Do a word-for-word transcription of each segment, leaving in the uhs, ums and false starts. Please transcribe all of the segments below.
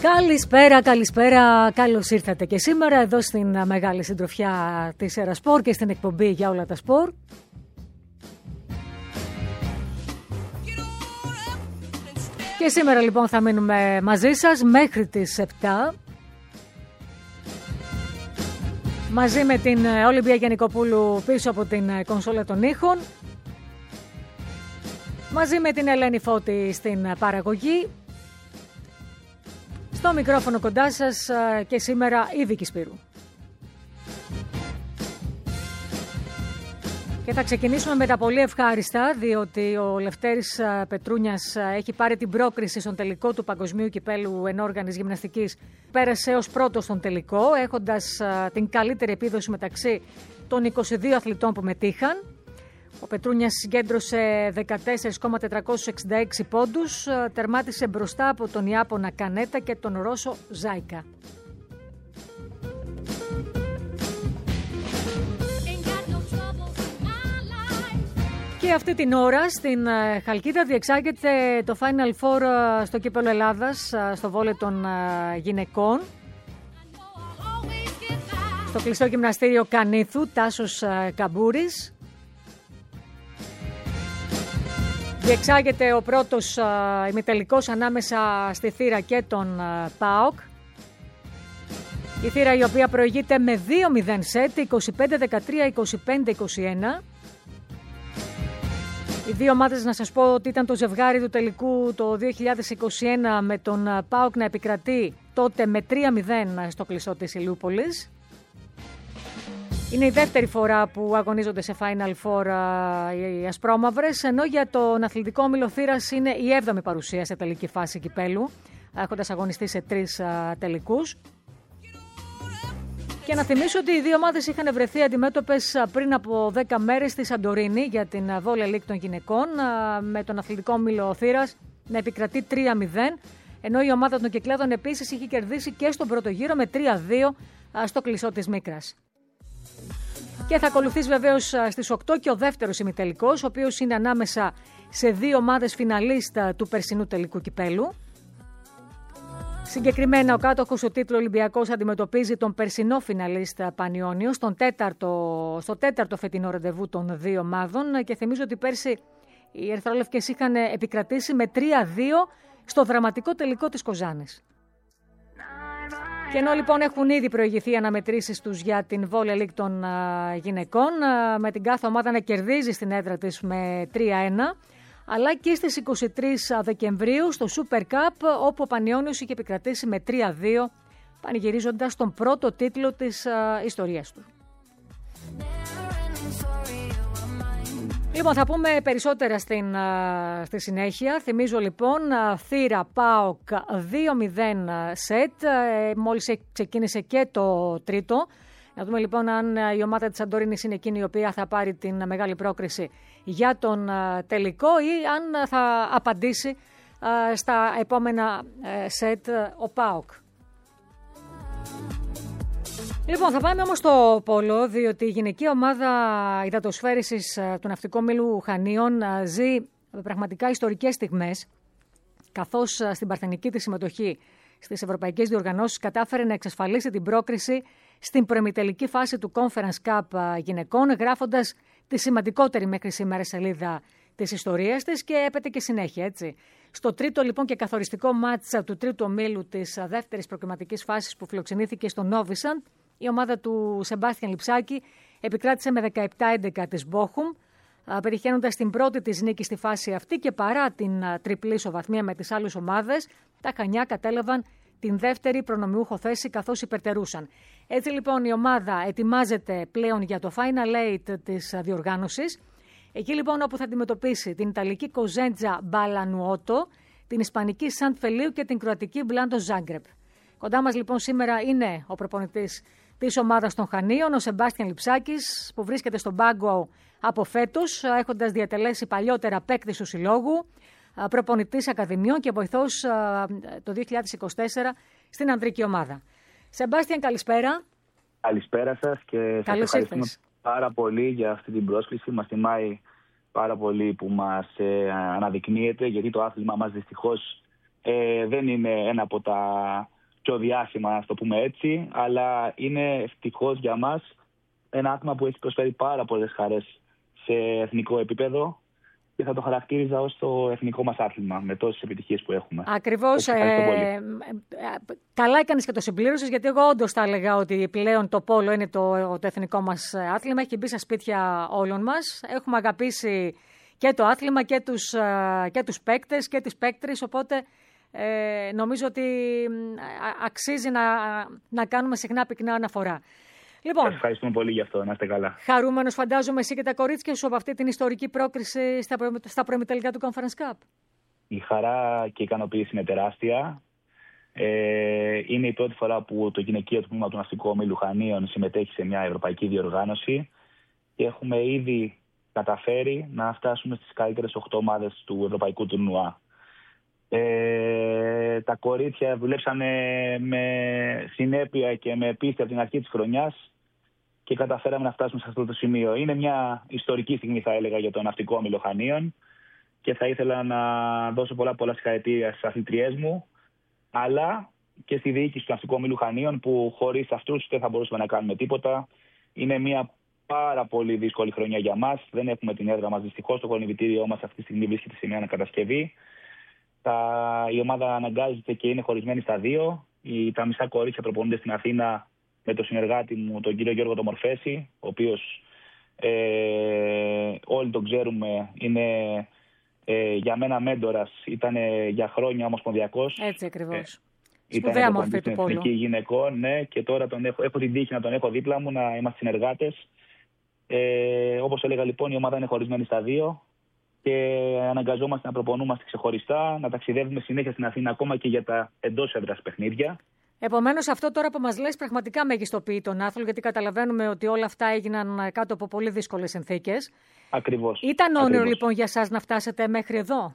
Καλησπέρα, καλησπέρα, καλώς ήρθατε και σήμερα εδώ στην μεγάλη συντροφιά της Ερασπορ και στην εκπομπή για όλα τα σπορ. Και σήμερα λοιπόν θα μείνουμε μαζί σας μέχρι τις επτά. Μαζί με την Ολυμπία Γιαννικοπούλου πίσω από την κονσόλα των ήχων. Μαζί με την Ελένη Φώτη στην παραγωγή. Στο μικρόφωνο κοντά σας και σήμερα η Βίκη Σπύρου. Και θα ξεκινήσουμε με τα πολύ ευχάριστα, διότι ο Λευτέρης Πετρούνιας έχει πάρει την πρόκριση στον τελικό του Παγκοσμίου Κυπέλου ενόργανης γυμναστικής. Πέρασε ως πρώτος στον τελικό, έχοντας την καλύτερη επίδοση μεταξύ των είκοσι δύο αθλητών που μετήχαν. Ο Πετρούνιας συγκέντρωσε δεκατέσσερις χιλιάδες τετρακόσιους εξήντα έξι πόντους, τερμάτισε μπροστά από τον Ιάπωνα Κανέτα και τον Ρώσο Ζάικα. Και αυτή την ώρα στην Χαλκίδα διεξάγεται το Final Four στο Κύπελλο Ελλάδας, στο βόλεϊ των γυναικών. Στο κλειστό γυμναστήριο Κανήθου, Τάσος Καμπούρης. Διεξάγεται ο πρώτος uh, ημιτελικός ανάμεσα στη Θύρα και τον uh, ΠΑΟΚ. Η Θύρα η οποία προηγείται με δύο μηδέν σετ, είκοσι πέντε δεκατρία, είκοσι πέντε είκοσι ένα. Οι δύο ομάδες, να σας πω ότι ήταν το ζευγάρι του τελικού το δύο χιλιάδες είκοσι ένα, με τον uh, ΠΑΟΚ να επικρατεί τότε με τρία μηδέν στο κλειστό της Ηλιούπολης. Είναι η δεύτερη φορά που αγωνίζονται σε Final Four οι ασπρόμαυρες, ενώ για τον αθλητικό όμιλο Θύρας είναι η έβδομη παρουσία σε τελική φάση κυπέλου, έχοντας αγωνιστεί σε τρεις τελικούς. Και να θυμίσω ότι οι δύο ομάδες είχαν βρεθεί αντιμέτωπες πριν από δέκα μέρες στη Σαντορίνη για την Volley League των γυναικών, με τον αθλητικό όμιλο Θύρας να επικρατεί τρία μηδέν, ενώ η ομάδα των Κυκλάδων επίσης είχε κερδίσει και στον πρώτο γύρο με τρία δύο στο κλεισό της Μίκρας. Και θα ακολουθήσει βεβαίως στις οκτώ και ο δεύτερος ημιτελικός, ο οποίος είναι ανάμεσα σε δύο ομάδες φιναλίστα του περσινού τελικού κυπέλου. Συγκεκριμένα ο κάτοχος του τίτλου Ολυμπιακός αντιμετωπίζει τον περσινό φιναλίστα Πανιόνιο στον τέταρτο, στο τέταρτο φετινό ραντεβού των δύο ομάδων, και θυμίζω ότι πέρσι οι ερυθρόλευκες είχαν επικρατήσει με τρία δύο στο δραματικό τελικό της Κοζάνης. Και ενώ λοιπόν έχουν ήδη προηγηθεί οι αναμετρήσεις τους για την Volley League των α, γυναικών, α, με την κάθε ομάδα να κερδίζει στην έδρα της με τρία ένα, αλλά και στις είκοσι τρεις Δεκεμβρίου στο Super Cup, όπου ο Πανιόνιος είχε επικρατήσει με τρία δύο, πανηγυρίζοντας τον πρώτο τίτλο της α, ιστορίας του. Λοιπόν, θα πούμε περισσότερα στην, α, στη συνέχεια. Θυμίζω λοιπόν α, Θύρα ΠΑΟΚ δύο μηδέν σετ, ε, μόλις ξεκίνησε και το τρίτο. Να δούμε λοιπόν αν η ομάδα της Σαντορίνης είναι εκείνη η οποία θα πάρει την μεγάλη πρόκριση για τον α, τελικό, ή αν θα απαντήσει α, στα επόμενα ε, σετ ο ΠΑΟΚ. Λοιπόν, θα πάμε όμως στο πόλο, διότι η γυναική ομάδα υδατοσφαίρισης του Ναυτικού Ομίλου Χανίων ζει πραγματικά ιστορικές στιγμές, καθώς στην παρθενική της συμμετοχή στις ευρωπαϊκές διοργανώσεις κατάφερε να εξασφαλίσει την πρόκριση στην προημιτελική φάση του Conference Cup γυναικών, γράφοντας τη σημαντικότερη μέχρι σήμερα σελίδα της ιστορίας της, και έπεται και συνέχεια, έτσι. Στο τρίτο λοιπόν και καθοριστικό μάτσα του τρίτου ομίλου της δεύτερης προκριματικής φάσης που φιλοξενήθηκε στο Νόβισαντ, η ομάδα του Σεμπάστιαν Λιψάκη επικράτησε με δεκαεπτά έντεκα της Μπόχουμ, πετυχαίνοντας την πρώτη της νίκη στη φάση αυτή, και παρά την τριπλή ισοβαθμία με τις άλλες ομάδες, τα Χανιά κατέλαβαν την δεύτερη προνομιούχο θέση καθώς υπερτερούσαν. Έτσι λοιπόν η ομάδα ετοιμάζεται πλέον για το Final Eight της διοργάνωσης, εκεί λοιπόν όπου θα αντιμετωπίσει την Ιταλική Κοζέντζα Μπαλανουότο, την Ισπανική Σαντ Φελίου και την Κροατική Μπλάντο Ζάγκρεπ. Κοντά μας λοιπόν σήμερα είναι ο προπονητής της ομάδας των Χανίων, ο Σεμπάστιαν Λιψάκης, που βρίσκεται στον πάγκο από φέτος, έχοντας διατελέσει παλιότερα παίκτης του συλλόγου, προπονητής ακαδημιών και βοηθός το δύο χιλιάδες είκοσι τέσσερα στην ανδρική ομάδα. Σεμπάστιαν, καλησπέρα. Καλησπέρα σας και σας ευχαριστούμε πάρα πολύ για αυτή την πρόσκληση. Μας τιμάει πάρα πολύ που μας ε, αναδεικνύεται, γιατί το άθλημα μας δυστυχώς ε, δεν είναι ένα από τα πιο διάσημα, να το πούμε έτσι, αλλά είναι ευτυχώς για μας ένα άθλημα που έχει προσφέρει πάρα πολλές χαρές σε εθνικό επίπεδο και θα το χαρακτήριζα ως το εθνικό μας άθλημα, με τόσες επιτυχίες που έχουμε. Ακριβώς. Ε, καλά έκανες και το συμπλήρωσες, γιατί εγώ όντως θα έλεγα ότι πλέον το πόλο είναι το, το εθνικό μας άθλημα. Έχει μπει στα σπίτια όλων μας. Έχουμε αγαπήσει και το άθλημα και τους, και τους παίκτες και τις παίκτρες, οπότε ε, νομίζω ότι αξίζει να, να κάνουμε συχνά πυκνά αναφορά. Λοιπόν, σας ευχαριστούμε πολύ γι' αυτό. Να είστε καλά. Χαρούμενος φαντάζομαι εσύ και τα κορίτσια σου από αυτή την ιστορική πρόκριση στα, προ... στα προημιτελικά του Conference Cup. Η χαρά και η ικανοποίηση είναι τεράστια. Ε, είναι η πρώτη φορά που το γυναικείο τμήμα του Ναυτικού Ομίλου Χανίων συμμετέχει σε μια ευρωπαϊκή διοργάνωση και έχουμε ήδη καταφέρει να φτάσουμε στις καλύτερες οκτώ ομάδες του ευρωπαϊκού τουρνουά. Ε, τα κορίτσια δουλέψανε με συνέπεια και με πίστη από την αρχή της χρονιάς και καταφέραμε να φτάσουμε σε αυτό το σημείο. Είναι μια ιστορική στιγμή, θα έλεγα, για το Ναυτικό Όμιλο Χανίων και θα ήθελα να δώσω πολλά πολλά συγχαρητήρια στις αθλητριές μου, αλλά και στη διοίκηση του Ναυτικού Ομίλου Χανίων, που χωρίς αυτούς δεν θα μπορούσαμε να κάνουμε τίποτα. Είναι μια πάρα πολύ δύσκολη χρονιά για μας. Δεν έχουμε την έδρα μας δυστυχώς. Το κολυμβητήριό μας αυτή τη στιγμή βρίσκεται σε μια ανακατασκευή. Τα, η ομάδα αναγκάζεται και είναι χωρισμένη στα δύο. Οι, τα μισά κορίτσια προπονούνται στην Αθήνα με τον συνεργάτη μου, τον κύριο Γιώργο Τομορφέση, ο οποίος ε, όλοι τον ξέρουμε, είναι ε, για μένα μέντορας, ήταν για χρόνια ομοσπονδιακός. Έτσι ακριβώς. Ε, Σπουδαία μορφή του πόλου. Εθνική γυναικών, ναι, και τώρα τον έχω, έχω την τύχη να τον έχω δίπλα μου, να είμαστε συνεργάτες. Ε, όπως έλεγα λοιπόν, η ομάδα είναι χωρισμένη στα δύο και αναγκαζόμαστε να προπονούμαστε ξεχωριστά, να ταξιδεύουμε συνέχεια στην Αθήνα ακόμα και για τα εντός έδρας παιχνίδια. Επομένως, αυτό τώρα που μας λες πραγματικά μεγιστοποιεί τον άθλο, γιατί καταλαβαίνουμε ότι όλα αυτά έγιναν κάτω από πολύ δύσκολες συνθήκες. Ακριβώς. Ήταν όνειρο Ακριβώς. λοιπόν για σας να φτάσετε μέχρι εδώ?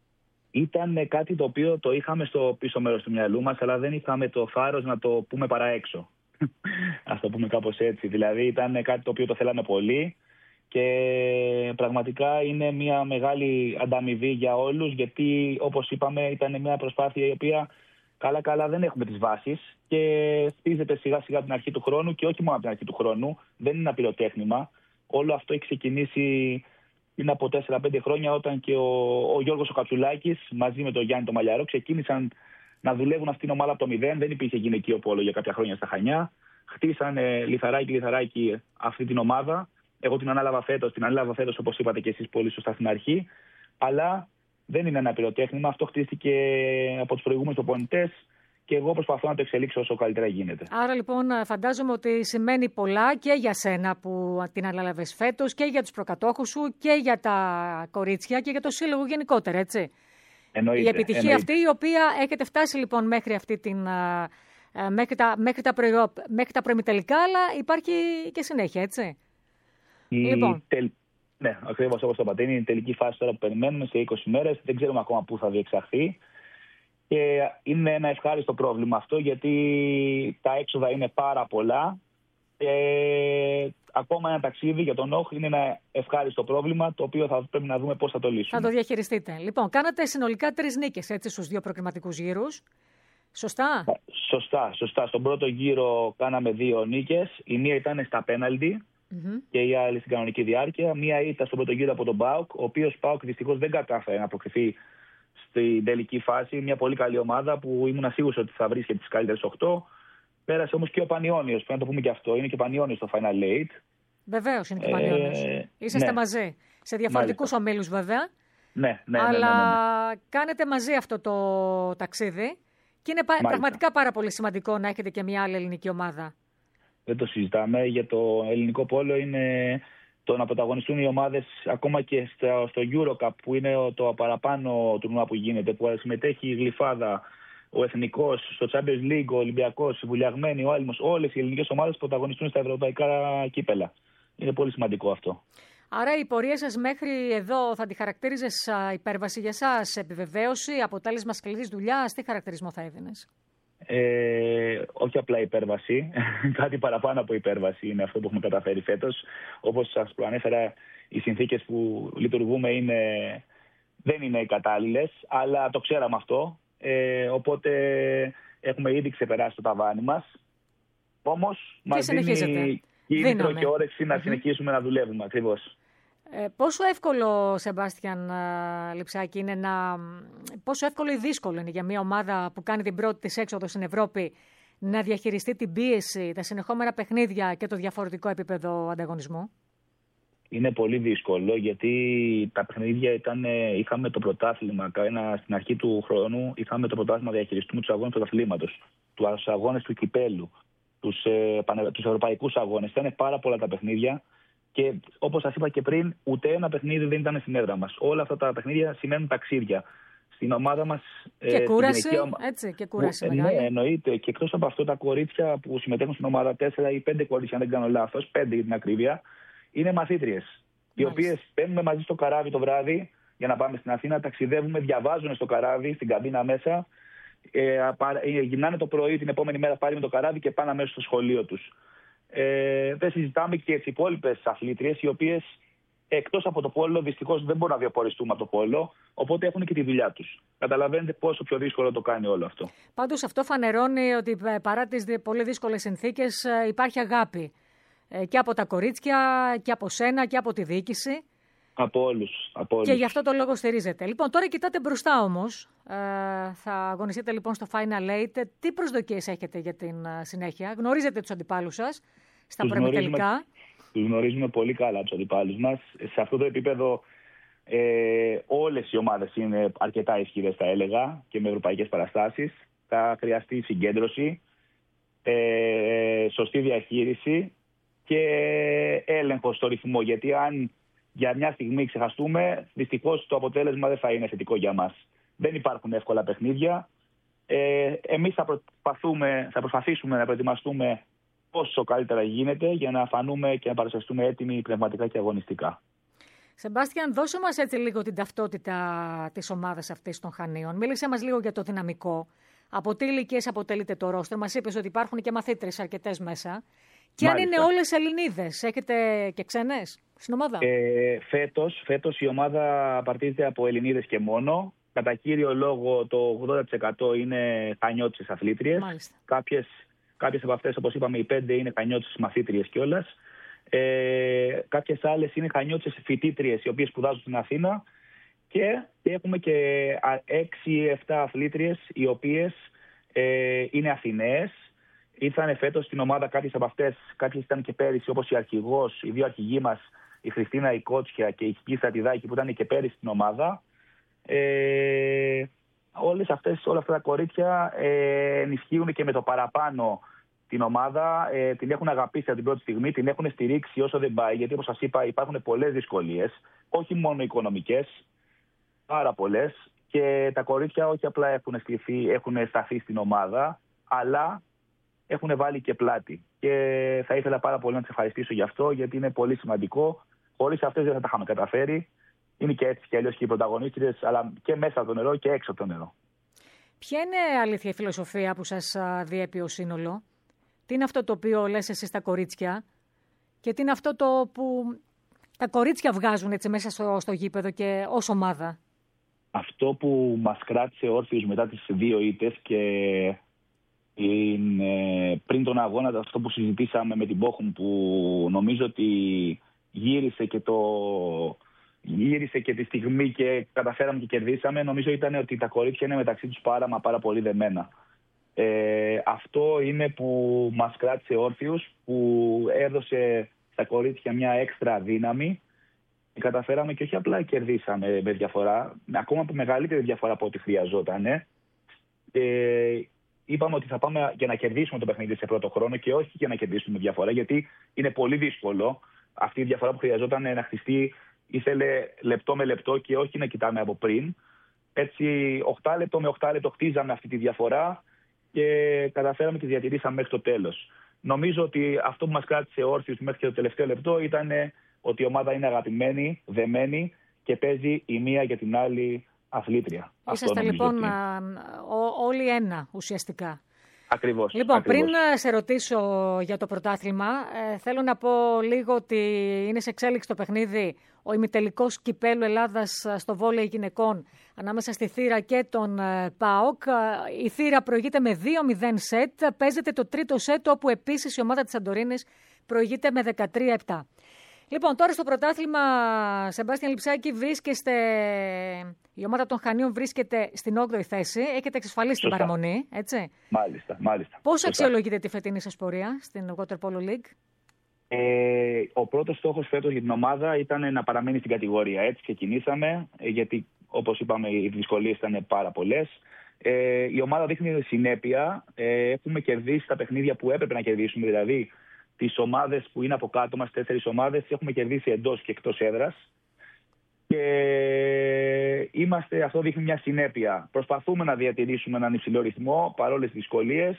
Ήταν κάτι το οποίο το είχαμε στο πίσω μέρος του μυαλού μας, αλλά δεν είχαμε το θάρρος να το πούμε παρά έξω. Ας το πούμε κάπως έτσι. Δηλαδή ήταν κάτι το οποίο το θέλαμε πολύ και πραγματικά είναι μια μεγάλη ανταμοιβή για όλους, γιατί όπως είπαμε ήταν μια προσπάθεια η οποία καλά καλά δεν έχουμε τις βάσεις και χτίζεται σιγά σιγά από την αρχή του χρόνου, και όχι μόνο από την αρχή του χρόνου, δεν είναι ένα πυροτέχνημα. Όλο αυτό έχει ξεκινήσει πριν από τέσσερα πέντε χρόνια, όταν και ο, ο Γιώργος ο Κατσουλάκης μαζί με τον Γιάννη τον Μαλιαρό ξεκίνησαν να δουλεύουν αυτήν την ομάδα από το μηδέν. Δεν υπήρχε γυναικείο πόλο για κάποια χρόνια στα Χανιά. Χτίσανε λιθαράκι λιθαράκι αυτή την ομάδα. Εγώ την ανάλαβα φέτος, την ανάλαβα φέτος όπως είπατε και εσείς πολύ σωστά στην αρχή. Αλλά δεν είναι ένα πυροτέχνημα. Αυτό χτίστηκε από τους προηγούμενους προπονητές και εγώ προσπαθώ να το εξελίξω όσο καλύτερα γίνεται. Άρα λοιπόν φαντάζομαι ότι σημαίνει πολλά και για σένα που την ανάλαβες φέτος και για τους προκατόχους σου και για τα κορίτσια και για το σύλλογο γενικότερα, έτσι. Εννοείται, η επιτυχία εννοείται. αυτή η οποία έχετε φτάσει λοιπόν μέχρι αυτή την... μέχρι τα, μέχρι τα, προηγο, μέχρι τα προημιτελικά, αλλά υπάρχει και συνέχεια, έτσι. Η λοιπόν. τελ... Ναι, ακριβώς όπως το είπατε. Είναι η τελική φάση τώρα που περιμένουμε σε είκοσι μέρες. Δεν ξέρουμε ακόμα πού θα διεξαχθεί. Και είναι ένα ευχάριστο πρόβλημα αυτό, γιατί τα έξοδα είναι πάρα πολλά. Και ακόμα ένα ταξίδι για τον ΟΧ είναι ένα ευχάριστο πρόβλημα, το οποίο θα πρέπει να δούμε πώς θα το λύσουμε. Θα το διαχειριστείτε. Λοιπόν, κάνατε συνολικά τρεις νίκες, έτσι, στους δύο προκριματικούς γύρους. Σωστά. Σωστά, σωστά. Στον πρώτο γύρο κάναμε δύο νίκες. Η μία ήταν στα πέναλτι mm-hmm. και η άλλη στην κανονική διάρκεια. Μία ήταν στον πρώτο γύρο από τον ΠΑΟΚ, ο οποίος ΠΑΟΚ δυστυχώς δεν κατάφερε να προκριθεί στην τελική φάση. Μια πολύ καλή ομάδα που ήμουν σίγουρος ότι θα βρίσκεται στις καλύτερες οκτώ. Πέρασε όμως και ο Πανιώνιος, πρέπει να το πούμε και αυτό. Είναι και ο Πανιώνιος στο Final Eight. Βεβαίως είναι και ο Πανιώνιος. Ε, Είσαστε ναι. μαζί. Σε διαφορετικούς ομίλους βέβαια. Ναι, ναι, αλλά ναι, ναι, ναι. κάνετε μαζί αυτό το ταξίδι. Και είναι Μάλιστα. πραγματικά πάρα πολύ σημαντικό να έχετε και μια άλλη ελληνική ομάδα. Δεν το συζητάμε. Για το ελληνικό πόλο είναι το να πρωταγωνιστούν οι ομάδες ακόμα και στο, στο EuroCup, που είναι το παραπάνω τουρνουά που γίνεται, που συμμετέχει η Γλυφάδα, ο Εθνικός, στο Champions League, ο Ολυμπιακός, η Βουλιαγμένη, ο Άλυμος. Όλες οι ελληνικές ομάδες πρωταγωνιστούν στα ευρωπαϊκά κύπελα. Είναι πολύ σημαντικό αυτό. Άρα η πορεία σας μέχρι εδώ θα τη χαρακτήριζες υπέρβαση για σας, επιβεβαίωση, αποτέλεσμα σκληρής δουλειάς? Τι χαρακτηρισμό θα έδινες? Ε, όχι απλά υπέρβαση, κάτι παραπάνω από υπέρβαση είναι αυτό που έχουμε καταφέρει φέτος. Όπως σας προανέφερα, οι συνθήκες που λειτουργούμε είναι, δεν είναι οι κατάλληλες, αλλά το ξέραμε αυτό. Ε, οπότε Έχουμε ήδη ξεπεράσει το ταβάνι μας. Όμως μας δίνει κίνητρο και όρεξη να mm-hmm. συνεχίσουμε να δουλεύουμε ακριβώς. Ε, πόσο εύκολο, Σεμπάστιαν Λειψάκη, είναι να... Πόσο εύκολο ή δύσκολο είναι για μια ομάδα που κάνει την πρώτη της έξοδο στην Ευρώπη να διαχειριστεί την πίεση, τα συνεχόμενα παιχνίδια και το διαφορετικό επίπεδο ανταγωνισμού? Είναι πολύ δύσκολο, γιατί τα παιχνίδια ήταν, είχαμε το πρωτάθλημα, ένα, στην αρχή του χρόνου είχαμε το πρωτάθλημα να διαχειριστούμε τους αγώνες του πρωταθλήματος, τους αγώνες του κυπέλου, τους, ε, πανε, τους ευρωπαϊκούς αγώνες. Ήταν πάρα πολλά τα παιχνίδια και όπως σας είπα και πριν, ούτε ένα παιχνίδι δεν ήταν στην έδρα μας. Όλα αυτά τα παιχνίδια σημαίνουν ταξίδια. Στην ομάδα μας... Και ε, κούραση, έτσι, και κούραση μεγάλη. Ναι, εννοείται. Και εκτός από αυτό, τα κορίτσια που συμμετέχουν στην ομάδα, τέσσερα ή πέντε κορίτσια, αν δεν κάνω λάθος, πέντε για την ακρίβεια, είναι μαθήτριες. Οι οποίες μπαίνουμε μαζί στο καράβι το βράδυ για να πάμε στην Αθήνα, ταξιδεύουμε, διαβάζουν στο καράβι, στην καμπίνα μέσα, ε, ε, γυρνάνε το πρωί την επόμενη μέρα πάλι με το καράβι και πάνε αμέσως στο σχολείο τους. Ε, δεν συζητάμε και τις υπόλοιπες αθλήτριες, οι οποίες εκτός από το πόλο δυστυχώς δεν μπορούν να βιοποριστούμε από το πόλο, οπότε έχουν και τη δουλειά τους. Καταλαβαίνετε πόσο πιο δύσκολο το κάνει όλο αυτό. Πάντως αυτό φανερώνει ότι παρά τις πολύ δύσκολες συνθήκες υπάρχει αγάπη. Και από τα κορίτσια και από σένα και από τη διοίκηση. Από όλους. Από όλους. Και γι' αυτό το λόγο στηρίζετε. Λοιπόν, τώρα κοιτάτε μπροστά όμως. Ε, θα αγωνιστείτε λοιπόν στο Final Eight. Τι προσδοκίες έχετε για την συνέχεια? Γνωρίζετε τους αντιπάλους σας στα προημιτελικά. Τους γνωρίζουμε πολύ καλά τους αντιπάλους μας. Σε αυτό το επίπεδο ε, όλες οι ομάδες είναι αρκετά ισχυρές, θα έλεγα, και με ευρωπαϊκές παραστάσεις. Θα χρειαστεί συγκέντρωση, ε, σωστή διαχείριση και έλεγχο στο ρυθμό, γιατί αν για μια στιγμή ξεχαστούμε, δυστυχώς το αποτέλεσμα δεν θα είναι θετικό για μας. Δεν υπάρχουν εύκολα παιχνίδια. Ε, εμείς θα, προσπαθούμε, θα προσπαθήσουμε να προετοιμαστούμε όσο καλύτερα γίνεται για να φανούμε και να παρουσιαστούμε έτοιμοι πνευματικά και αγωνιστικά. Σεμπάστιαν, δώσε μας έτσι λίγο την ταυτότητα της ομάδας αυτής των Χανίων. Μίλησε μας λίγο για το δυναμικό. Από τι ηλικίες αποτελείται το ρόστερ? Μας είπες ότι υπάρχουν και μαθήτρες αρκετές μέσα. Και αν είναι όλες Ελληνίδες, έχετε και ξένες στην ομάδα? Ε, φέτος, φέτος η ομάδα απαρτίζεται από Ελληνίδες και μόνο. Κατά κύριο λόγο το ογδόντα τοις εκατό είναι χανιώτισσες αθλήτριες. Κάποιες, κάποιες από αυτές, όπως είπαμε, οι πέντε είναι χανιώτισσες μαθήτριες κιόλας. Ε, κάποιες άλλες είναι χανιώτισσες φοιτήτριες, οι οποίες σπουδάζουν στην Αθήνα. Και έχουμε και έξι επτά αθλήτριες, οι οποίες ε, είναι Αθηναίες. Ήρθαν φέτος στην ομάδα κάποιες από αυτές, κάποιες ήταν και πέρυσι, όπως η αρχηγός, οι δύο αρχηγοί μας, η Χριστίνα η Κότσια και η Κική Στρατιδάκη, που ήταν και πέρυσι στην ομάδα. Ε, όλες αυτές, όλα αυτά τα κορίτσια ε, ενισχύουν και με το παραπάνω την ομάδα, ε, την έχουν αγαπήσει από την πρώτη στιγμή, την έχουν στηρίξει όσο δεν πάει, γιατί όπως σας είπα υπάρχουν πολλές δυσκολίες, όχι μόνο οικονομικές, πάρα πολλές, και τα κορίτσια όχι απλά έχουν, στηθεί, έχουν σταθεί στην ομάδα, αλλά έχουν βάλει και πλάτη. Και θα ήθελα πάρα πολύ να τις ευχαριστήσω γι' αυτό, γιατί είναι πολύ σημαντικό. Χωρίς αυτές δεν θα τα είχαμε καταφέρει. Είναι και έτσι και αλλιώς και οι πρωταγωνίστριες, αλλά και μέσα από το νερό και έξω από το νερό. Ποια είναι αλήθεια η φιλοσοφία που σας διέπει ως σύνολο? Τι είναι αυτό το οποίο λες εσείς τα κορίτσια και τι είναι αυτό το που τα κορίτσια βγάζουν έτσι μέσα στο, στο γήπεδο και ως ομάδα? Αυτό που μας κράτησε όρθιους μετά τις δύο ήττες και είναι, πριν τον αγώνα, αυτό που συζητήσαμε με την Bochum, που νομίζω ότι γύρισε και, το, γύρισε και τη στιγμή και καταφέραμε και κερδίσαμε, νομίζω ήταν ότι τα κορίτσια είναι μεταξύ τους πάρα μα πάρα πολύ δεμένα. Ε, αυτό είναι που μας κράτησε όρθιους, που έδωσε στα κορίτσια μια έξτρα δύναμη και καταφέραμε και όχι απλά κερδίσαμε με διαφορά, ακόμα με μεγαλύτερη διαφορά από ό,τι χρειαζόταν. Ε, Είπαμε ότι θα πάμε για να κερδίσουμε το παιχνίδι σε πρώτο χρόνο και όχι για να κερδίσουμε διαφορά, γιατί είναι πολύ δύσκολο. Αυτή η διαφορά που χρειαζόταν να χτιστεί ήθελε λεπτό με λεπτό και όχι να κοιτάμε από πριν. Έτσι, οκτώ λεπτό με οκτώ λεπτό χτίζαμε αυτή τη διαφορά και καταφέραμε και τη διατηρήσαμε μέχρι το τέλος. Νομίζω ότι αυτό που μας κράτησε όρθιους μέχρι και το τελευταίο λεπτό ήταν ότι η ομάδα είναι αγαπημένη, δεμένη και παίζει η μία για την άλλη αθλήτρια. Είσαστε λοιπόν ότι... όλοι ένα ουσιαστικά. Ακριβώς. Λοιπόν, ακριβώς. πριν σε ρωτήσω για το πρωτάθλημα, ε, θέλω να πω λίγο ότι είναι σε εξέλιξη το παιχνίδι ο ημιτελικός κυπέλου Ελλάδας στο βόλεϊ γυναικών ανάμεσα στη Θύρα και τον ε, ΠΑΟΚ. Η Θύρα προηγείται με δύο μηδέν σετ. Παίζεται το τρίτο σετ, όπου επίσης η ομάδα της Σαντορίνης προηγείται με δεκατρία επτά. Λοιπόν, τώρα στο πρωτάθλημα, Σεμπάστιαν Λειψάκη, βρίσκεστε. Η ομάδα των Χανίων βρίσκεται στην όγδοη θέση. Έχετε εξασφαλίσει την παραμονή, έτσι. Μάλιστα, μάλιστα. Πώς αξιολογείτε τη φετινή σας πορεία στην Water Polo League? Ε, ο πρώτος στόχος φέτος για την ομάδα ήταν να παραμείνει στην κατηγορία. Έτσι ξεκινήσαμε, γιατί όπως είπαμε οι δυσκολίες ήταν πάρα πολλές. Ε, η ομάδα δείχνει συνέπεια. Ε, έχουμε κερδίσει τα παιχνίδια που έπρεπε να κερδίσουμε, δηλαδή τις ομάδες που είναι από κάτω μας, τέσσερις ομάδες, τις έχουμε κερδίσει εντός και εκτός έδρας. Και είμαστε, αυτό δείχνει μια συνέπεια. Προσπαθούμε να διατηρήσουμε έναν υψηλό ρυθμό παρόλες τις δυσκολίες.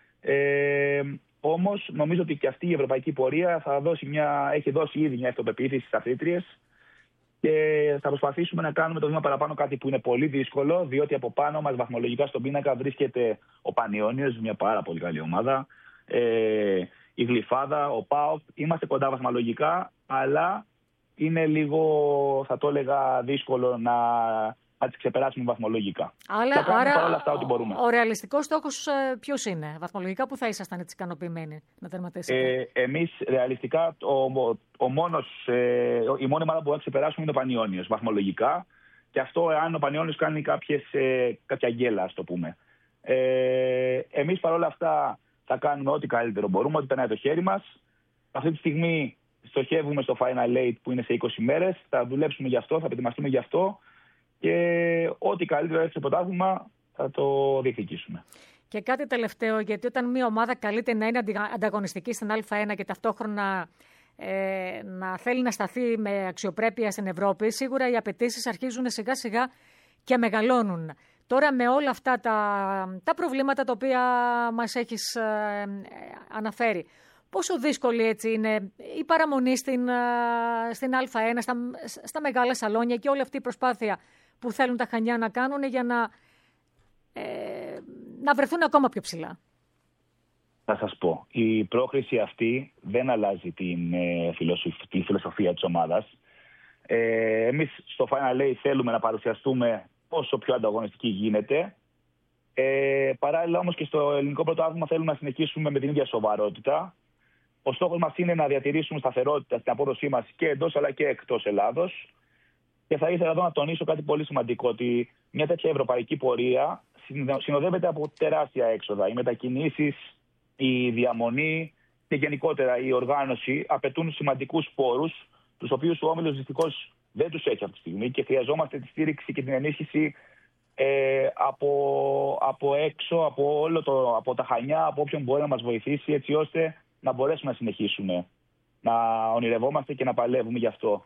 Ε, όμως νομίζω ότι και αυτή η ευρωπαϊκή πορεία θα δώσει μια, έχει δώσει ήδη μια αυτοπεποίθηση στις αθλήτριες. Και θα προσπαθήσουμε να κάνουμε το βήμα παραπάνω, κάτι που είναι πολύ δύσκολο, διότι από πάνω μας βαθμολογικά στον πίνακα βρίσκεται ο Πανιόνιος, μια πάρα πολύ καλή ομάδα. Ε, η Γλυφάδα, ο ΠΑΟΚ. Είμαστε κοντά βαθμολογικά, αλλά είναι λίγο, θα το έλεγα, δύσκολο να, να τις ξεπεράσουμε βαθμολογικά. Αλλά, θα κάνουμε άρα, παρόλα αυτά ό,τι μπορούμε. Ο ρεαλιστικός στόχος ποιος είναι? Βαθμολογικά που θα ήσασταν έτσι ικανοποιημένοι να τερματίσετε? Ε, εμείς ρεαλιστικά, ο, ο μόνος, ε, η μόνη ομάδα που θα ξεπεράσουμε είναι ο Πανιόνιος βαθμολογικά. Και αυτό εάν ο Πανιόνιος κάνει κάποιες, ε, κάποια γκέλα, ας το πούμε. Ε, εμείς παρόλα αυτά θα κάνουμε ό,τι καλύτερο μπορούμε, ό,τι περνάει το χέρι μας. Αυτή τη στιγμή στοχεύουμε στο Final Eight που είναι σε είκοσι μέρες. Θα δουλέψουμε γι' αυτό, θα προετοιμαστούμε γι' αυτό. Και ό,τι καλύτερο έρθει στο πρωτάθλημα θα το διεκδικήσουμε. Και κάτι τελευταίο, γιατί όταν μια ομάδα καλείται να είναι ανταγωνιστική στην Α1 και ταυτόχρονα ε, να θέλει να σταθεί με αξιοπρέπεια στην Ευρώπη, σίγουρα οι απαιτήσεις αρχίζουν σιγά σιγά και μεγαλώνουν. Τώρα με όλα αυτά τα, τα προβλήματα τα οποία μας έχεις ε, αναφέρει, πόσο δύσκολη έτσι είναι η παραμονή στην, στην Α1, στα, στα μεγάλα σαλόνια και όλη αυτή η προσπάθεια που θέλουν τα Χανιά να κάνουν για να, ε, να βρεθούν ακόμα πιο ψηλά? Θα σας πω, η πρόκριση αυτή δεν αλλάζει την, ε, φιλοσοφ, τη φιλοσοφία της ομάδας. Ε, εμείς στο Final Eight θέλουμε να παρουσιαστούμε όσο πιο ανταγωνιστική γίνεται. Ε, παράλληλα όμως και στο ελληνικό πρωτάθλημα θέλουμε να συνεχίσουμε με την ίδια σοβαρότητα. Ο στόχος μας είναι να διατηρήσουμε σταθερότητα στην απόδοσή μας και εντός αλλά και εκτός Ελλάδος. Και θα ήθελα εδώ να τονίσω κάτι πολύ σημαντικό, ότι μια τέτοια ευρωπαϊκή πορεία συνοδεύεται από τεράστια έξοδα. Οι μετακινήσεις, η διαμονή και γενικότερα η οργάνωση απαιτούν σημαντικούς πόρους, τους οποίους ο Όμιλος δυστυχώς δεν τους έχει αυτή τη στιγμή και χρειαζόμαστε τη στήριξη και την ενίσχυση ε, από, από έξω, από, όλο το, από τα Χανιά, από όποιον μπορεί να μας βοηθήσει, έτσι ώστε να μπορέσουμε να συνεχίσουμε να ονειρευόμαστε και να παλεύουμε γι' αυτό.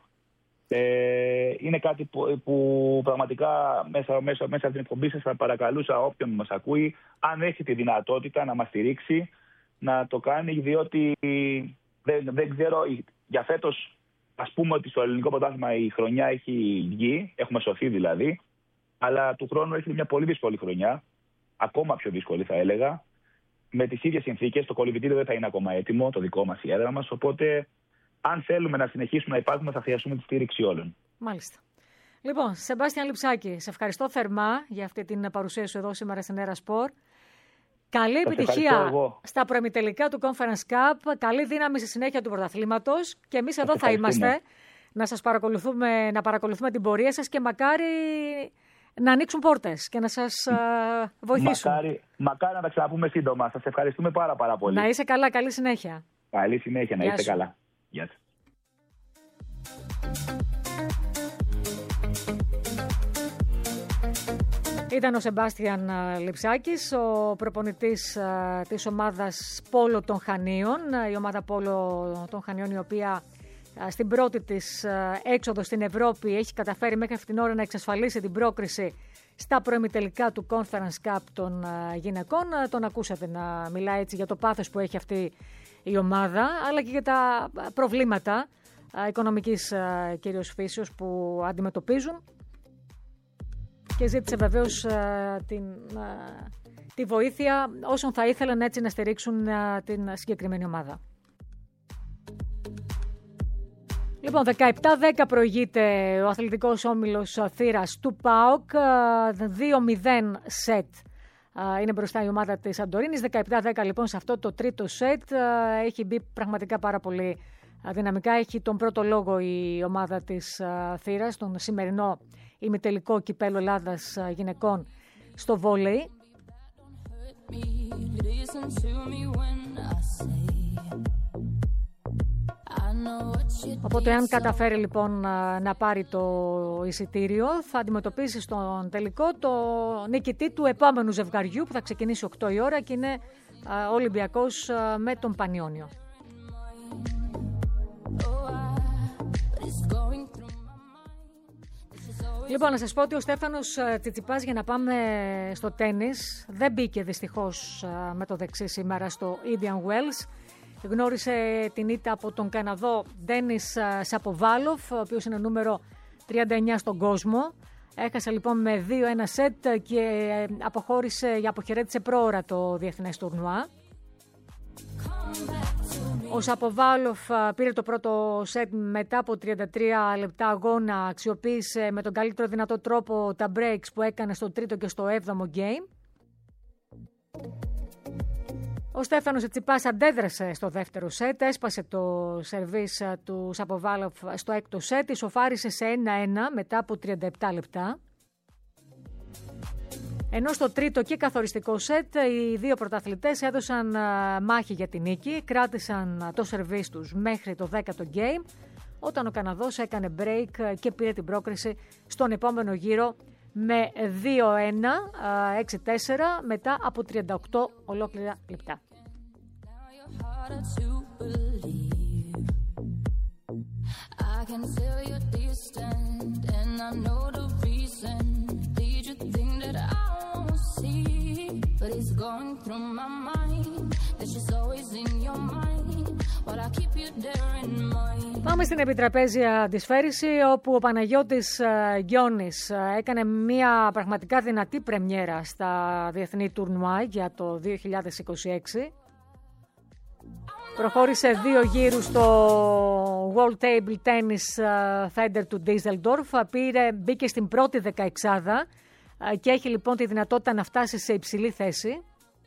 Ε, είναι κάτι που, που πραγματικά μέσα, μέσα, μέσα από την εκπομπή σας θα παρακαλούσα όποιον μας ακούει, αν έχει τη δυνατότητα να μας στηρίξει, να το κάνει, διότι δεν, δεν ξέρω, για φέτος ας πούμε ότι στο ελληνικό πρωτάθλημα η χρονιά έχει βγει, έχουμε σωθεί δηλαδή, αλλά του χρόνου έχει μια πολύ δύσκολη χρονιά, ακόμα πιο δύσκολη θα έλεγα, με τις ίδιες συνθήκες. Το κολυμπητήριο δεν θα είναι ακόμα έτοιμο, το δικό μας, η έδρα μας, οπότε αν θέλουμε να συνεχίσουμε να υπάρχουμε θα χρειαστούμε τη στήριξη όλων. Μάλιστα. Λοιπόν, Σεμπάστιαν Λειψάκη, σε ευχαριστώ θερμά για αυτή την παρουσία σου εδώ σήμερα στην Έρα Σπορ. Καλή επιτυχία στα προημιτελικά του Conference Cup. Καλή δύναμη στη συνέχεια του πρωταθλήματος. Και εμείς εδώ θα είμαστε να σας παρακολουθούμε, να παρακολουθούμε την πορεία σας και μακάρι να ανοίξουν πόρτες και να σας uh, βοηθήσουν. Μακάρι, μακάρι να τα ξαναπούμε σύντομα. Σας ευχαριστούμε πάρα, πάρα πολύ. Να είσαι καλά. Καλή συνέχεια. Καλή συνέχεια. Να είστε καλά. Γεια σας. Ήταν ο Σεμπάστιαν Λειψάκης, ο προπονητής της ομάδας Πόλο των Χανίων. Η ομάδα Πόλο των Χανίων, η οποία στην πρώτη της έξοδο στην Ευρώπη έχει καταφέρει μέχρι αυτήν την ώρα να εξασφαλίσει την πρόκριση στα προημιτελικά του Conference Cup των γυναικών. Τον ακούσατε να μιλάει έτσι για το πάθος που έχει αυτή η ομάδα, αλλά και για τα προβλήματα οικονομικής κυρίως φύσεως που αντιμετωπίζουν. Και ζήτησε βεβαίως την τη βοήθεια όσων θα ήθελαν έτσι να στηρίξουν την συγκεκριμένη ομάδα. Λοιπόν, δεκαεπτά δέκα προηγείται ο αθλητικός όμιλος θύρας του ΠΑΟΚ, δύο μηδέν σετ είναι μπροστά η ομάδα της Σαντορίνης. δεκαεπτά δέκα λοιπόν σε αυτό το τρίτο σετ, έχει μπει πραγματικά πάρα πολύ δυναμικά. Έχει τον πρώτο λόγο η ομάδα της θύρας, τον σημερινό ημιτελικό κυπέλλου Ελλάδας γυναικών στο βόλεϊ. Οπότε αν καταφέρει λοιπόν να πάρει το εισιτήριο, θα αντιμετωπίσει στον τελικό το νικητή του επόμενου ζευγαριού που θα ξεκινήσει οκτώ η ώρα και είναι ο Ολυμπιακός με τον Πανιόνιο. Λοιπόν, να σας πω ότι ο Στέφανος Τσιτσιπάς, για να πάμε στο τένις, δεν μπήκε δυστυχώς με το δεξί σήμερα στο Indian Wells. Γνώρισε την ήττα από τον Καναδό Ντένις Σαποβάλοφ, ο οποίος είναι νούμερο τριάντα εννιά στον κόσμο. Έχασε λοιπόν με δύο ένα σετ και αποχώρησε, αποχαιρέτησε πρόωρα το διεθνές τουρνουά. Ο Σαποβάλοφ πήρε το πρώτο σετ μετά από τριάντα τρία λεπτά αγώνα, αξιοποίησε με τον καλύτερο δυνατό τρόπο τα breaks που έκανε στο τρίτο και στο έβδομο game. Ο Στέφανος Τσιτσιπάς αντέδρασε στο δεύτερο σετ, έσπασε το σερβίς του Σαποβάλοφ στο έκτο σετ, ισοφάρισε σε ένα ένα μετά από τριάντα επτά λεπτά. Ενώ στο τρίτο και καθοριστικό σετ οι δύο πρωταθλητές έδωσαν μάχη για την νίκη, κράτησαν το σερβίς τους μέχρι το δέκατο game, όταν ο Καναδός έκανε break και πήρε την πρόκριση στον επόμενο γύρο με δύο ένα, έξι τέσσερα μετά από τριάντα οκτώ ολόκληρα λεπτά. Πάμε στην επιτραπέζια αντισφαίριση, όπου ο Παναγιώτης Γκιόνης έκανε μια πραγματικά δυνατή πρεμιέρα στα διεθνή τουρνουά για το δύο χιλιάδες είκοσι έξι. Προχώρησε δύο γύρους στο World Table Tennis Feder του Düsseldorf, πήρε, μπήκε στην πρώτη δεκαεξάδα και έχει λοιπόν τη δυνατότητα να φτάσει σε υψηλή θέση.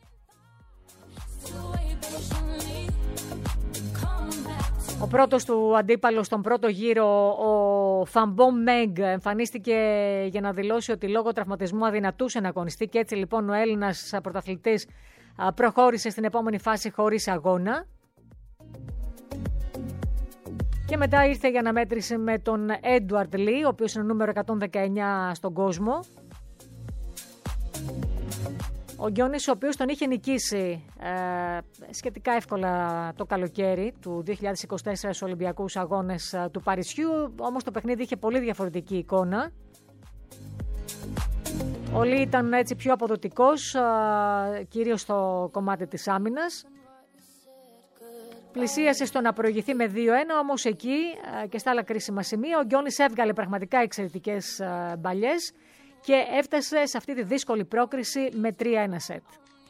Ο πρώτος του αντίπαλος στον πρώτο γύρο, ο Φαμπό Μέγκ, εμφανίστηκε για να δηλώσει ότι λόγω τραυματισμού αδυνατούσε να αγωνιστεί και έτσι λοιπόν ο Έλληνας πρωταθλητής προχώρησε στην επόμενη φάση χωρίς αγώνα. Και μετά ήρθε για αναμέτρηση με τον Έντουαρντ Λι, ο οποίος είναι νούμερο εκατόν δεκαεννιά στον κόσμο. Ο Γκιόνης, ο οποίος τον είχε νικήσει ε, σχετικά εύκολα το καλοκαίρι του δύο χιλιάδες είκοσι τέσσερα στους Ολυμπιακούς Αγώνες ε, του Παρισιού, όμως το παιχνίδι είχε πολύ διαφορετική εικόνα. Ο Λι ήταν έτσι πιο αποδοτικός, ε, κυρίως στο κομμάτι της άμυνας. Πλησίασε στο να προηγηθεί με δύο ένα, όμως εκεί ε, και στα άλλα κρίσιμα σημεία ο Γκιόνης έβγαλε πραγματικά εξαιρετικές ε, μπαλιές και έφτασε σε αυτή τη δύσκολη πρόκριση με τρία ένα σετ.